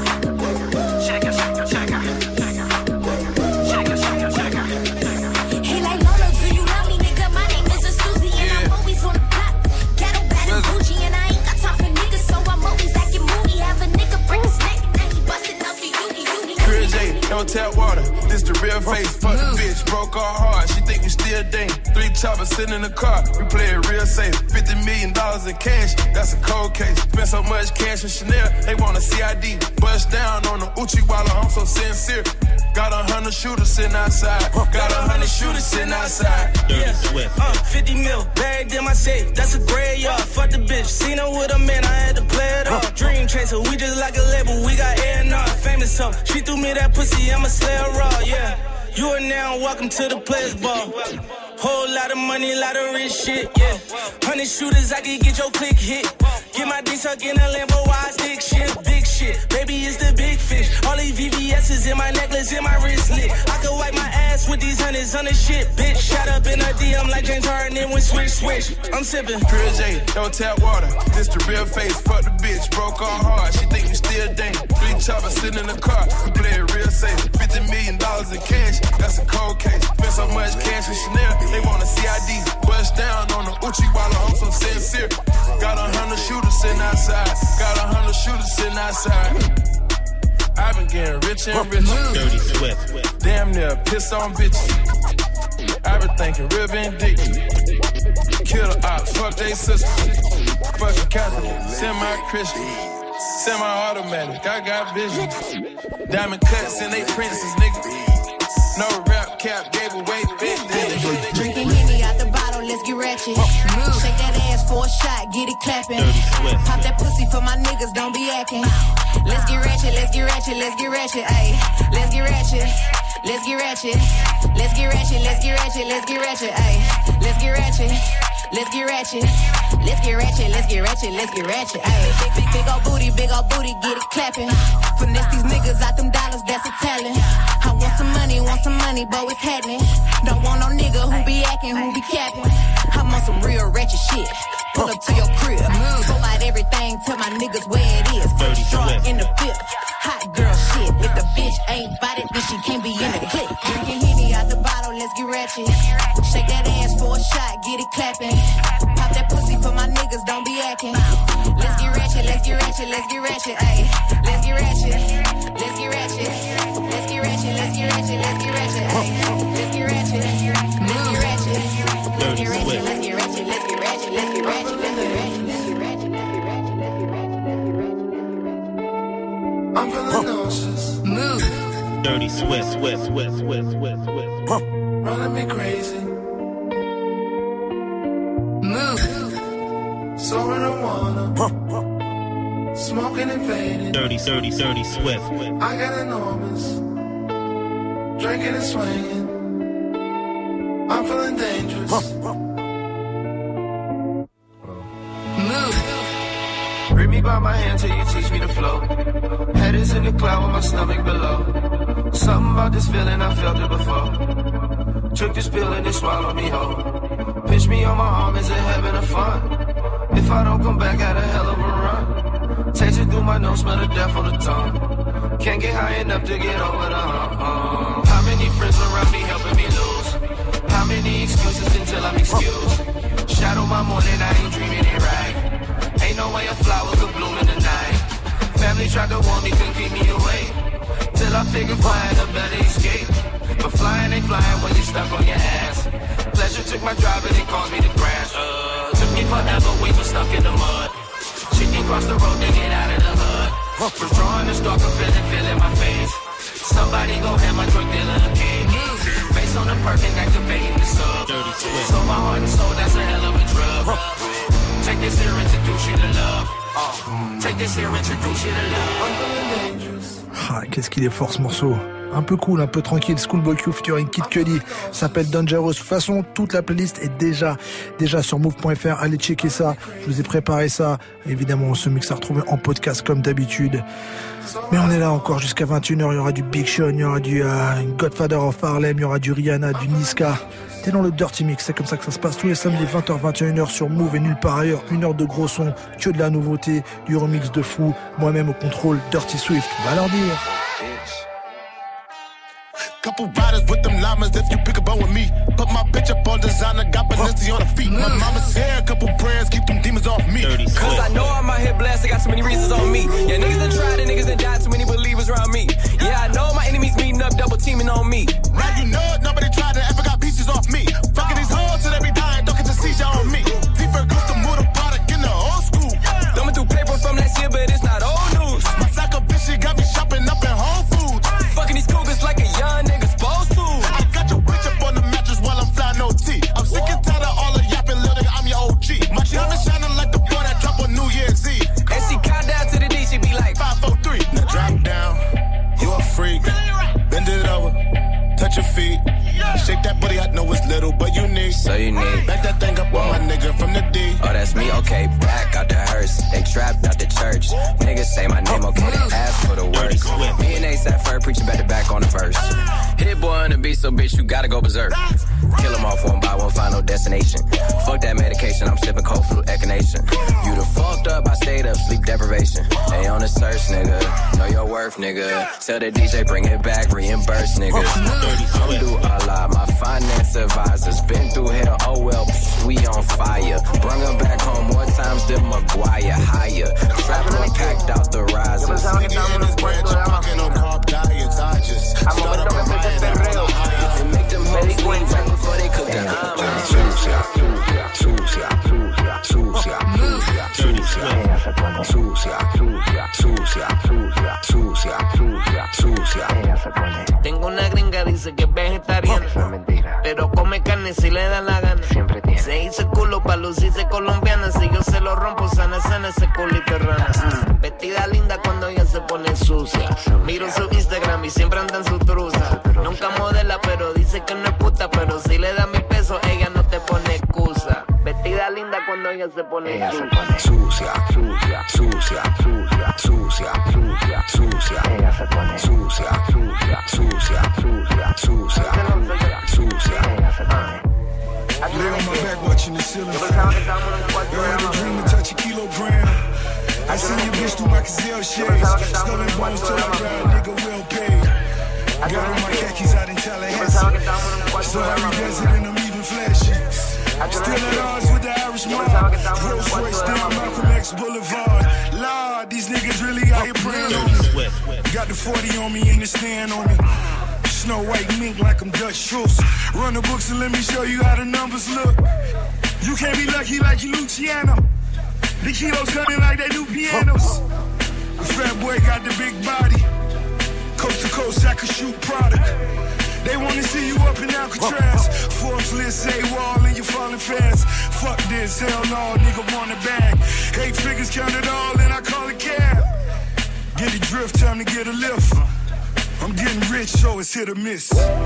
Check it, check it, check it, check it. Check it, check it, check it. He like, Lolo, do you love me, nigga? My name is Susie and I'm always on the block. Ghetto, bad and bougie and I ain't got time for niggas, so I'm always acting moody. Have a nigga break his neck and he busting out the uni. Chris J, don't tap water. This the real face. Fuck the bitch, broke our heart. She think we still dating. 3 choppers sitting in the car. We play it real safe. $50 million in cash. That's a cold case. Spent so much cash in Chanel. They want a CID. Bust down on the Uchi Walla. I'm so sincere. Got 100 shooters sitting outside. Got 100 shooters sitting outside. Yeah, 50 mil bagged in my safe. That's a graveyard. Fuck the bitch. Seen her with a man. I had to play it off. Dream chaser. We just like a label. We got A&R. some. She threw me that pussy, I'ma slay her raw, yeah. You are now welcome to the players ball. Whole lot of money, lot of rich shit, yeah. 100 shooters, I can get your click hit. Get my dick suck in a Lambo, why I stick shit, big shit. Baby, it's the big fish. All these VVS's in my necklace, in my wristlet. I could wipe my ass with these hundreds on the shit, bitch. Shot up in a DM like James Harden, then went swish. I'm sipping. Pure J, don't tap water. This the real face, fuck the bitch. Broke all hard, she think we still dating. 3 choppers sitting in the car, we play it real safe. $50 million in cash, that's a cold case. Spent so much cash in Chanel, they want a CID. Bust down on the Uchi while I'm so sincere. Got 100 shooters sitting outside. Got 100 shooters sitting outside. I've been getting rich and richer. Dirty Swift. Damn near pissed on bitches. I've been thinking real vindictive. Kill the ops, fuck they sisters. Fucking Catholic, semi-Christian, semi-automatic. I got vision. Diamond cuts and they princes, nigga. No rap cap, gave away big nigga. Drinking Henny out the bottle, let's get ratchet. Shake that ass for a shot, get it clapping. Pop that pussy for my niggas, don't be acting. Let's get ratchet, let's get ratchet, let's get ratchet, ayy. Let's get ratchet, let's get ratchet. Let's get ratchet, let's get ratchet, let's get ratchet, ayy. Let's get ratchet, let's get ratchet. Let's get ratchet, let's get ratchet, let's get ratchet, ayy. Big ol' booty, get it clapping. Finesse these niggas out them dollars, that's a talent. I want some money, but it's happening. Don't want no nigga who be acting, who be capping. I'm on some real ratchet shit. Pull up to your crib, pull out everything, tell my niggas where it is. First drunk in the fifth, hot girl shit. If the bitch ain't bout it, then she can't be in the clique. Drinking Henny out the bottle, let's get ratchet. Shake that ass for a shot, get it clapping. Pop that pussy for my niggas, don't be acting. Let's get ratchet, let's get ratchet, let's get ratchet, ayy. Let's get ratchet, let's get ratchet. Let's get ratchet, let's get ratchet, let's get ratchet, ayy. Let's get ratchet, let's get ratchet. Let's get ratchet, let's get ratchet, let's get ratchet, let's get ratchet, let's get ratchet, let's get ratchet, let's get ratchet. I'm feeling nauseous. Move. Dirty Swift. Running me crazy. Move. So marijuana. Smoking and fading. Dirty Swift. I got enormous. Drinking and swinging. I'm feeling dangerous. Move. Bring me by my hand till you teach me to flow. Head is in the cloud with my stomach below. Something about this feeling, I felt it before. Took this pill and it swallowed me whole. Pitch me on my arm, is it having a fun? If I don't come back, had a hell of a run. Taste it through my nose, smell the death on the tongue. Can't get high enough to get over the hump. How many friends around me helping me lose? How many excuses until I'm excused? Shadow my morning, I ain't dreaming it right. Ain't no way a flower could bloom in the night. Family tried to warn me, couldn't keep me away. Till I figured flying a better escape. But flying ain't flying when you're stuck on your ass. Pleasure took my drive and it caused me to crash. Took me forever, we were stuck in the mud. She can cross the road to get out of the hood. Was drawing the stalker, feeling my face. Somebody gon' hand my drug dealer a cake. Based on the perk and activating the sub. So my heart and soul, that's a hell of a drug. Take this here, introduce you to love. Take this here, introduce you to love. I'm feeling dangerous. Ah, qu'est-ce qu'il est fort ce morceau. Un peu cool, un peu tranquille. Schoolboy Q featuring Kid Cudi. S'appelle Dangerous. De toute façon, toute la playlist est déjà sur move.fr. Allez checker ça. Je vous ai préparé ça. Évidemment, ce mix à retrouver en podcast comme d'habitude. Mais on est là encore jusqu'à 21h. Il y aura du Big Sean, il y aura du Godfather of Harlem, il y aura du Rihanna, du Niska. T'es dans le Dirty Mix, c'est comme ça que ça se passe tous les samedis 20h, 21h sur Move et nulle part ailleurs. 1 heure de gros son, que de la nouveauté, du remix de fou. Moi-même au contrôle, Dirty Swift. Va leur dire. Couple riders with them llamas if you pick a bone with me. Put my bitch up on designer, got Balenci on her feet. My mama's hair, a couple prayers, keep them demons off me. Cause I know I'm out here blessed, I got so many reasons on me. Yeah, niggas done tried and niggas done died, too many believers around me. Yeah, I know my enemies meeting up, double teaming on me. Now you know it, nobody tried and ever got pieces off me. Fucking these hoes till every dying, don't get to seizure on me. Deeper goes to move the product in the old school. Thumbing through paper from last year, but it's not old news. My psycho bitch, she got me shopping up in Whole Foods. Fucking these cougars like a young nigga supposed to. I got your bitch up on the mattress while I'm flying OT. I'm sick and tired of all the yapping, little nigga, I'm your OG. My diamond shining like the boy that drop on New Year's Eve. And she count down to the D, she be like, okay, back out the hearse. They trapped out the church. Niggas say my name, okay, they ask for the worst. Me and A$AP preaching back to back on the verse. Hit boy on the beat, so bitch, you gotta go berserk. Kill them off one by one, final destination. Fuck that medication, I'm sipping cold flu echinacea. You the fucked up, I stayed up, sleep deprivation. They on the search, nigga. Know your worth, nigga. Tell the DJ, bring it back, reimburse, niggas. Come do a lot, my finance advisors. Been through hell, oh well, we on fire. Bring them back home more times than Maguire. Higher. Trapper packed out the risers. Nigga in this branch, I'm fucking on carb diets. I just start up a riot and make them hoes leave right before they cook the Sucia, sucia, sucia, sucia, sucia, sucia, sucia, sucia, sucia, sucia. Tengo una gringa, dice que es vegetariana, pero come carne si le da la gana. Se hizo el culo pa' lucirse colombiana. Si yo se lo rompo, sana ese culito rana. Vestida linda cuando ella se pone sucia. Miro su Instagram y siempre anda en su truza. Nunca modela, pero dice que no es puta. Pero si le da mi peso, ella no te pone excusa. Vestida linda cuando ella se pone sucia, sucia, sucia, sucia, sucia, sucia, sucia. Ella se pone sucia, sucia, sucia, sucia, sucia, sucia. Ella se pone. Lay on my back watching the ceiling fan. You had a dream to touch a kilogram. I seen your bitch through my gazelle shades. Skull and bones till I ride, nigga well paid. Got on my khakis out in Tallahassee. So Harry does it and I'm even flashy. Still at odds with the Irish mob. Rolls Royce down Malcolm X Boulevard. Lord, these niggas really out here praying on me. Got the 40 on me and the stand on me. Snow White mink like I'm Dutch Schultz. Run the books and let me show you how the numbers look. You can't be lucky like you Luciano. The kilos coming like they do pianos. The fat boy got the big body. Coast to coast, I could shoot product. They wanna see you up in Alcatraz. Forbes list say wall and you falling fast. Fuck this, hell no, nigga want a bag. 8 figures count it all and I call it cab. Get a drift, time to get a lift. I'm getting rich, so it's hit or miss.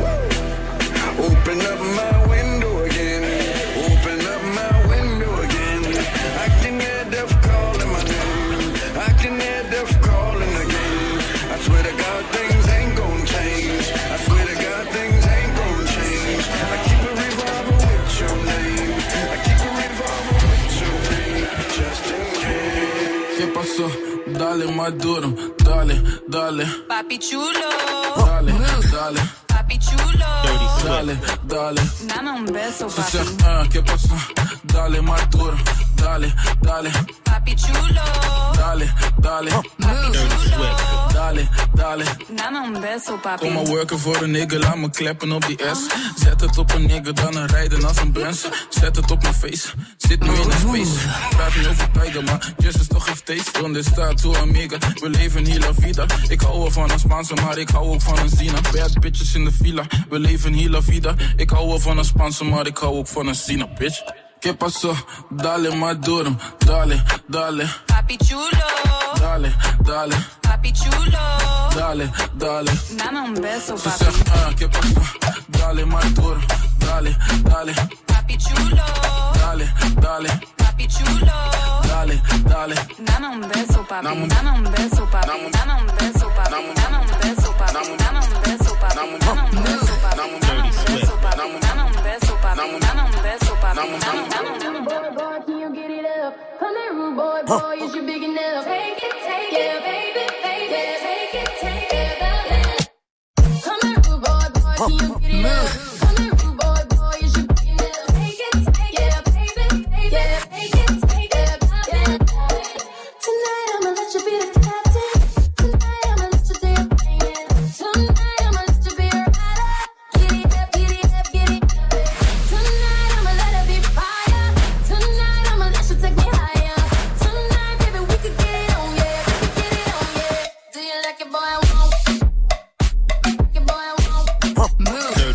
Open up my window again. Open up my window again. I can hear death calling my name. I can hear death calling again. I swear to God, things ain't gon' change. I swear to God, things ain't gon' change. I keep a revolver with your name. I keep a revolver with your name. Just in case. ¿Qué pasó? Dale más duro, dale, dale. Papi chulo. Dale, dale. Papi chulo. Dale, dale. Dame un beso, papi. ¿Qué pasó? Dale más duro, dale, dale. Papi chulo. Dale, dale. Papi chulo. Dale, dale. Dame un beso, papi. Kom maar worken voor een nigga, laat me kleppen op die S. Zet het op een nigga, dan een rijden als een Benz. Zet het op mijn face, zit nu in een space. Praat niet over tijden, maar just is toch even taste. Donde está tu amiga, we leven hier la vida. Ik hou wel van een Spaanse, maar ik hou ook van een Zina. Bad bitches in de villa, we leven hier la vida. Ik hou wel van een Spaanse, maar ik hou ook van een Zina, bitch. ¿Qué pasó? Dale más duro, dale, dale. Papi chulo. Dale, dale. Papi chulo. Dale, dale. Dame un beso, papi. ¿Qué pasó? Dale más duro, dale, dale. Papi chulo. Dale, dale. Papi chulo. Dale, dale. Dame un beso, papi. Dame un beso, papi. Dame un beso, papi. Dame un beso, papi. Dame un beso, papi. Dame un beso, papi. Dame un beso, papi. Dame un beso, papi. Dame un beso, papi. Boy, can you get it up? Come here, rude boy, boy, is you big enough? Take it, yeah, baby, baby, take it. Come here, rude boy, boy, can you get it up? Come here, rude boy, boy, is you big enough? Take it, yeah, baby, take it. Tonight I'ma let you be the captain. Tonight I'ma let you do your thing. Tonight I'ma let you be a rider. Giddy up, giddy up, giddy up. Tonight I'ma let it be fire. Tonight I'ma let you take me higher. Tonight, baby, we could get it on, yeah. We could get it on, yeah. Do you like it, boy? I won't. Like it, boy? I won't. Move.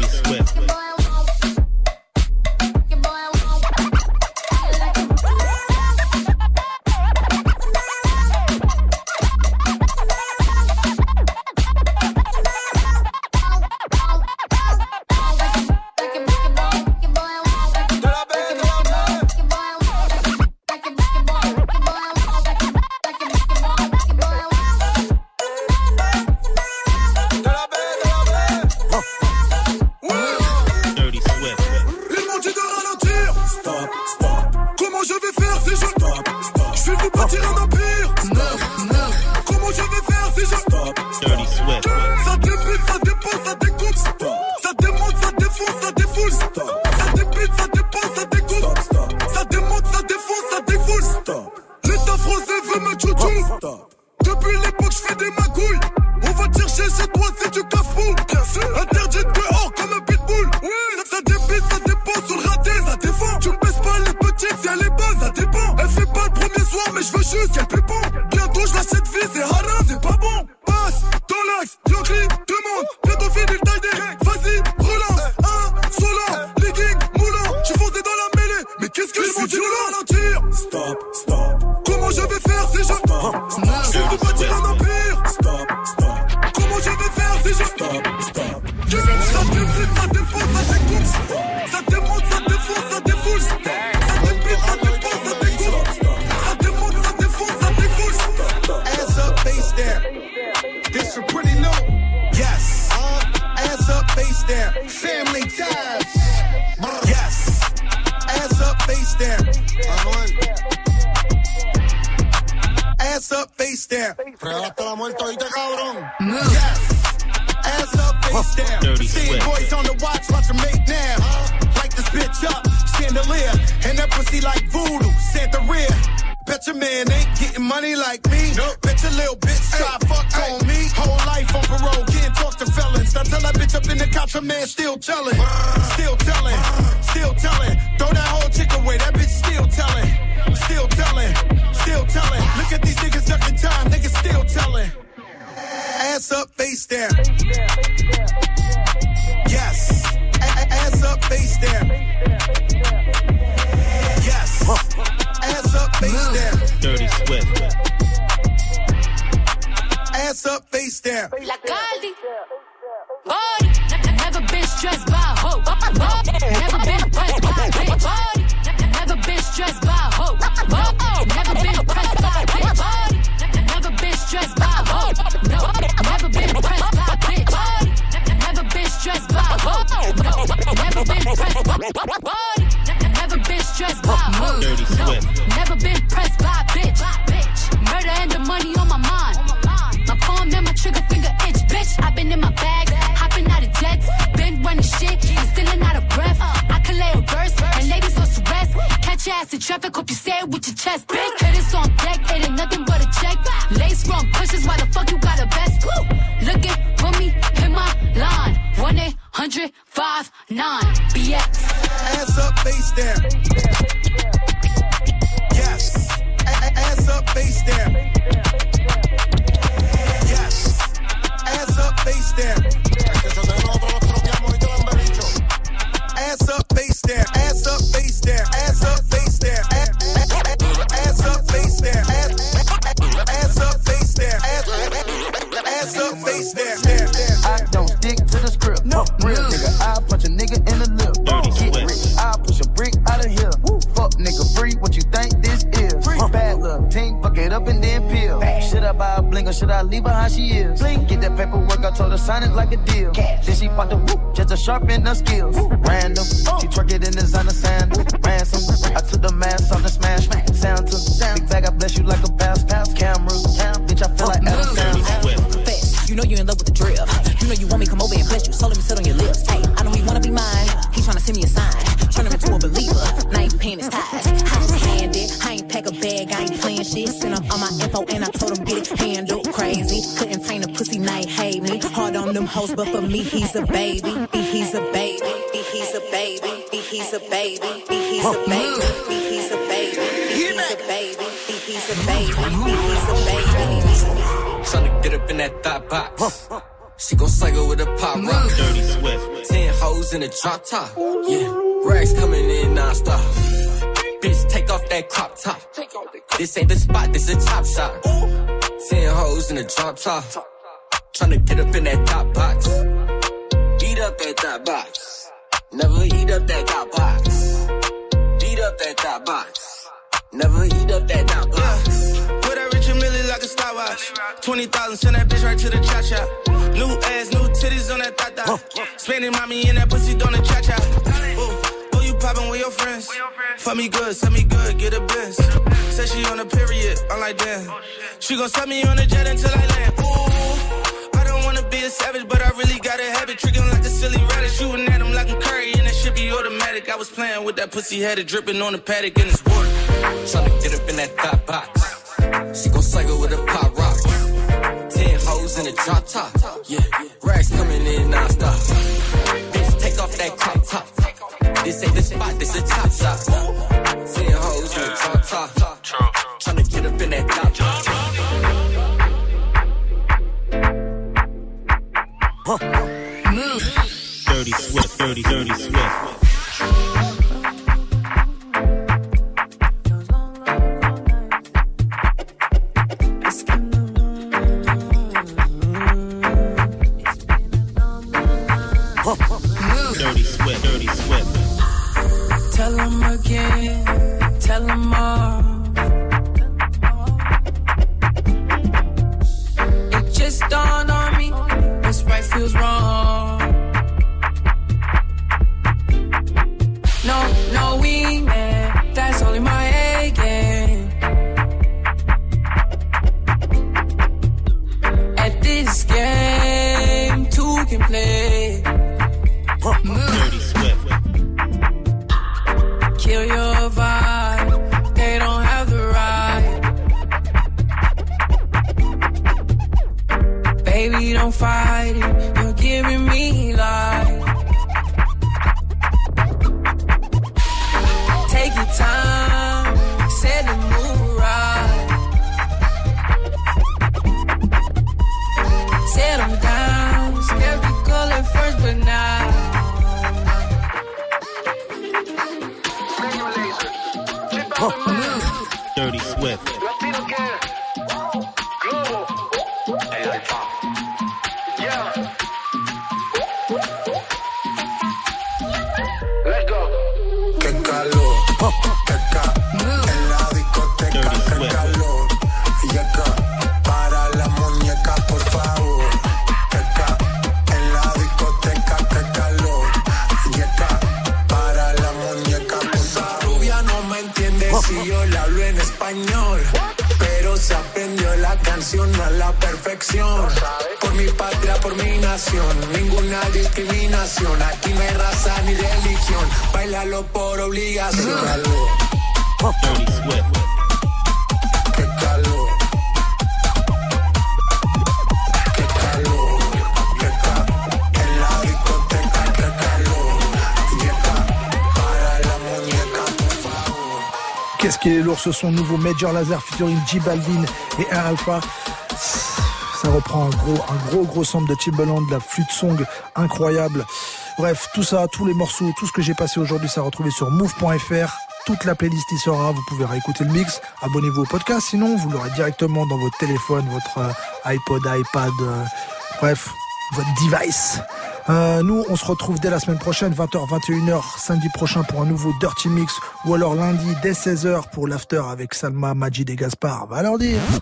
si je je vais vous bâtir un empire. Comment je vais faire si je Dirty Swift. Ça débute, ça dépend, ça découpe. Ça démonte, ça défonce, ça défoule. Ça débute, ça dépend, ça découpe. Ça démonte, ça défonce, ça défoule. L'État français veut me chouchou. Depuis l'époque, je fais des magouilles. On va te chercher chez toi, c'est du cafou. Interdit dehors comme un pitbull. Ça débite, ça dépend sur le raté, ça défend. Tu me baisses pas les petites, si elle est basse, ça dépend. Elle fait pas le premier soir, mais je veux juste qu'elle pépon. Bientôt, je l'achète vie, c'est haram, c'est pas bon. Passe dans l'axe, Yonkli, demande. Bientôt fini le tie. Vas-y, relance. Solant, legging, moulant. J'suis foncé dans la mêlée, mais qu'est-ce que je m'en dis de ralentir? Stop. Comment je vais faire si je je vais vous bâtir un empire. Stop. Comment je vais faire si je stop. Ça débute, ça défonce, ça découpe. Ça démonte, ça défonce, ça défoule. Ça débute, ça défonce, ça découpe. Ça démonte, ça défonce, ça défoule. Ass up, face down. This for pretty new. Yes. Ass up, face down. Family ties. Yes. Ass up, face down. Ass up, face down. Pruébate la muerte ahorita, cabrón. Yes. Ass up, face down. Dirty Seeing Swift. boys on the watch them make now. Light this bitch up, chandelier. And that pussy like voodoo, Santeria. Bet your man ain't getting money like me. Nope. Bet your little bitch try fuck on me. Whole life on parole, can't talk to felons. I tell that bitch up in the cops, her man still telling. Still telling. Throw that whole chick away, that bitch still telling. Still telling. Look at these niggas ducking time, niggas still telling. Ass up, face down. Yes. Ass up, face down. Yes. Ass up, face down. Dirty Swift. Ass up, face down. La Caldi. Never been stressed by a hoe. Never been pressed by a bitch. Never been stressed by a hoe. Never been pressed by a bitch. Never been stressed by a hoe. No, never been pressed by a bitch. Never been stressed by a hoe. No, never been pressed by a bitch. Never been stressed by a hoe. No, never been pressed by a bitch. Murder and the money on my mind. My palm and my trigger finger itch, bitch. I've been in my bag, hopping out of jets, been running shit, and still out of breath. I can lay a verse, and ladies on rest. Catch your ass in traffic, hope you say it with your chest, bitch. Hitters on deck, it ain't nothing but a check. Lace wrong pushes, why the fuck you got a vest? Woo! Looking for me, hit my line. 1-800-59 BX. Ass up, face down. Yes. Ass up, face down. Yes. Ass up, face down. Ass up, face down. Ass up, face down. Ass up, face down. Ass up, face down. Ass up, face down. Ass up, face down. I don't stick to the script. No, real nigga. I punch a nigga in the lip. Get rich. I push a brick out of here. Fuck nigga free. What you think this is? Bad luck. Team, fuck it up and then peel. Should I buy a bling or should I leave her how she is? Get that paperwork. I told her sign it like a deal. Then she popped the whoop just to sharpen her skills. Random. She twerk it in designer sandal. Ransom. I took the mask off the smash. Sound to big bag. I bless you like a pass. Camera. Bitch, I feel like Adam Sandler. Fast. You know you in love with the drip. You know you want me come over and bless you. So let me sit on your lips. Hey, I know he wanna be mine. He tryna send me a sign. Turn him into a believer. Now he paying his ties. I just hand it. I ain't pack a bag. I ain't playing shit. Sent him all my info and I told him get it handled. Crazy. Couldn't tame a pussy. Now he hate me. Hard on them hoes, but for me he's a baby. He's a baby. He's a baby. He's a baby. He's a baby. He's a baby. He's a baby. He's a baby. He's a baby. Tryna get up in that thought box. She gon' cycle with a pop rock. Dirty Swift. 10 hoes in a drop top. Yeah, rags coming in non-stop. Bitch, take off that crop top. This ain't the spot, this a top shot. 10 hoes in a drop top. Tryna get up in that top box. Eat up that top box. Never eat up that top box. Eat up that top box. Never eat up that top box. Put that Richard Mille like a stopwatch. 20,000, send that bitch right to the cha-cha. New ass, new titties on that tata. Spending mommy in that pussy doing the cha-cha. Oh, you poppin' with your friends. Fuck me good, send me good, get a Benz. said she on a period. I'm like, damn. She gon' set me on a jet until I land. Ooh, I don't wanna be a savage, but I really gotta have it. Tricking like a silly rabbit, shooting at him like I'm Curry, and that shit be automatic. I was playing with that pussy, had it dripping on the paddock, and it's water. Tryna get up in that thought box. She gon' cycle with a pop rock. 10 hoes in a drop top. Yeah, racks coming in non-stop. Bitch, take off that crop top. This ain't the spot, this a top shot. 10 hoes in a drop top. Tryna get up in that thought box. Move. Dirty Swift, dirty Swift. Dirty Swift, dirty Swift. Tell him again, tell him all. It just dawned on me, what's right feels wrong. No, we ain't mad, that's only my A game. At this game, two can play. Dirty Swift. Kill your vibe, they don't have the right. Baby, don't fight it, you're giving me life. Take your time, set the mood right. Settle down, skeptical at first, but now. Dirty Swift. Qué calor, en la discoteca, qué calor. Y acá, para la muñeca, por favor. Acá, en la discoteca, qué calor. Y acá, para la muñeca, por favor. Esa rubia no me entiende si yo le hablo en español. Pero se aprendió la canción a la perfección. Por mi patria, por mi nación, ninguna discriminación. Aquí no hay raza ni religión. Bailalo por obligación. Qué calor. Dirty Swift. Qué calor. Qué calor. En la discoteca, qué calor. Y acá, para la muñeca, por favor. Qu'est-ce qu'il est lourd ce son nouveau Major Lazer featuring J Balvin et 1 Alpha. Ça reprend un gros sample de Timbaland, de la flûte song incroyable. Bref, tout ça, tous les morceaux, tout ce que j'ai passé aujourd'hui, ça retrouvé sur move.fr. Toute la playlist y sera, vous pouvez réécouter le mix. Abonnez-vous au podcast, sinon vous l'aurez directement dans votre téléphone, votre iPod, iPad, bref, votre device. Nous, on se retrouve dès la semaine prochaine, 20h, 21h, samedi prochain pour un nouveau Dirty Mix, ou alors lundi dès 16h pour l'after avec Salma, Majid et Gaspard. Va leur dire.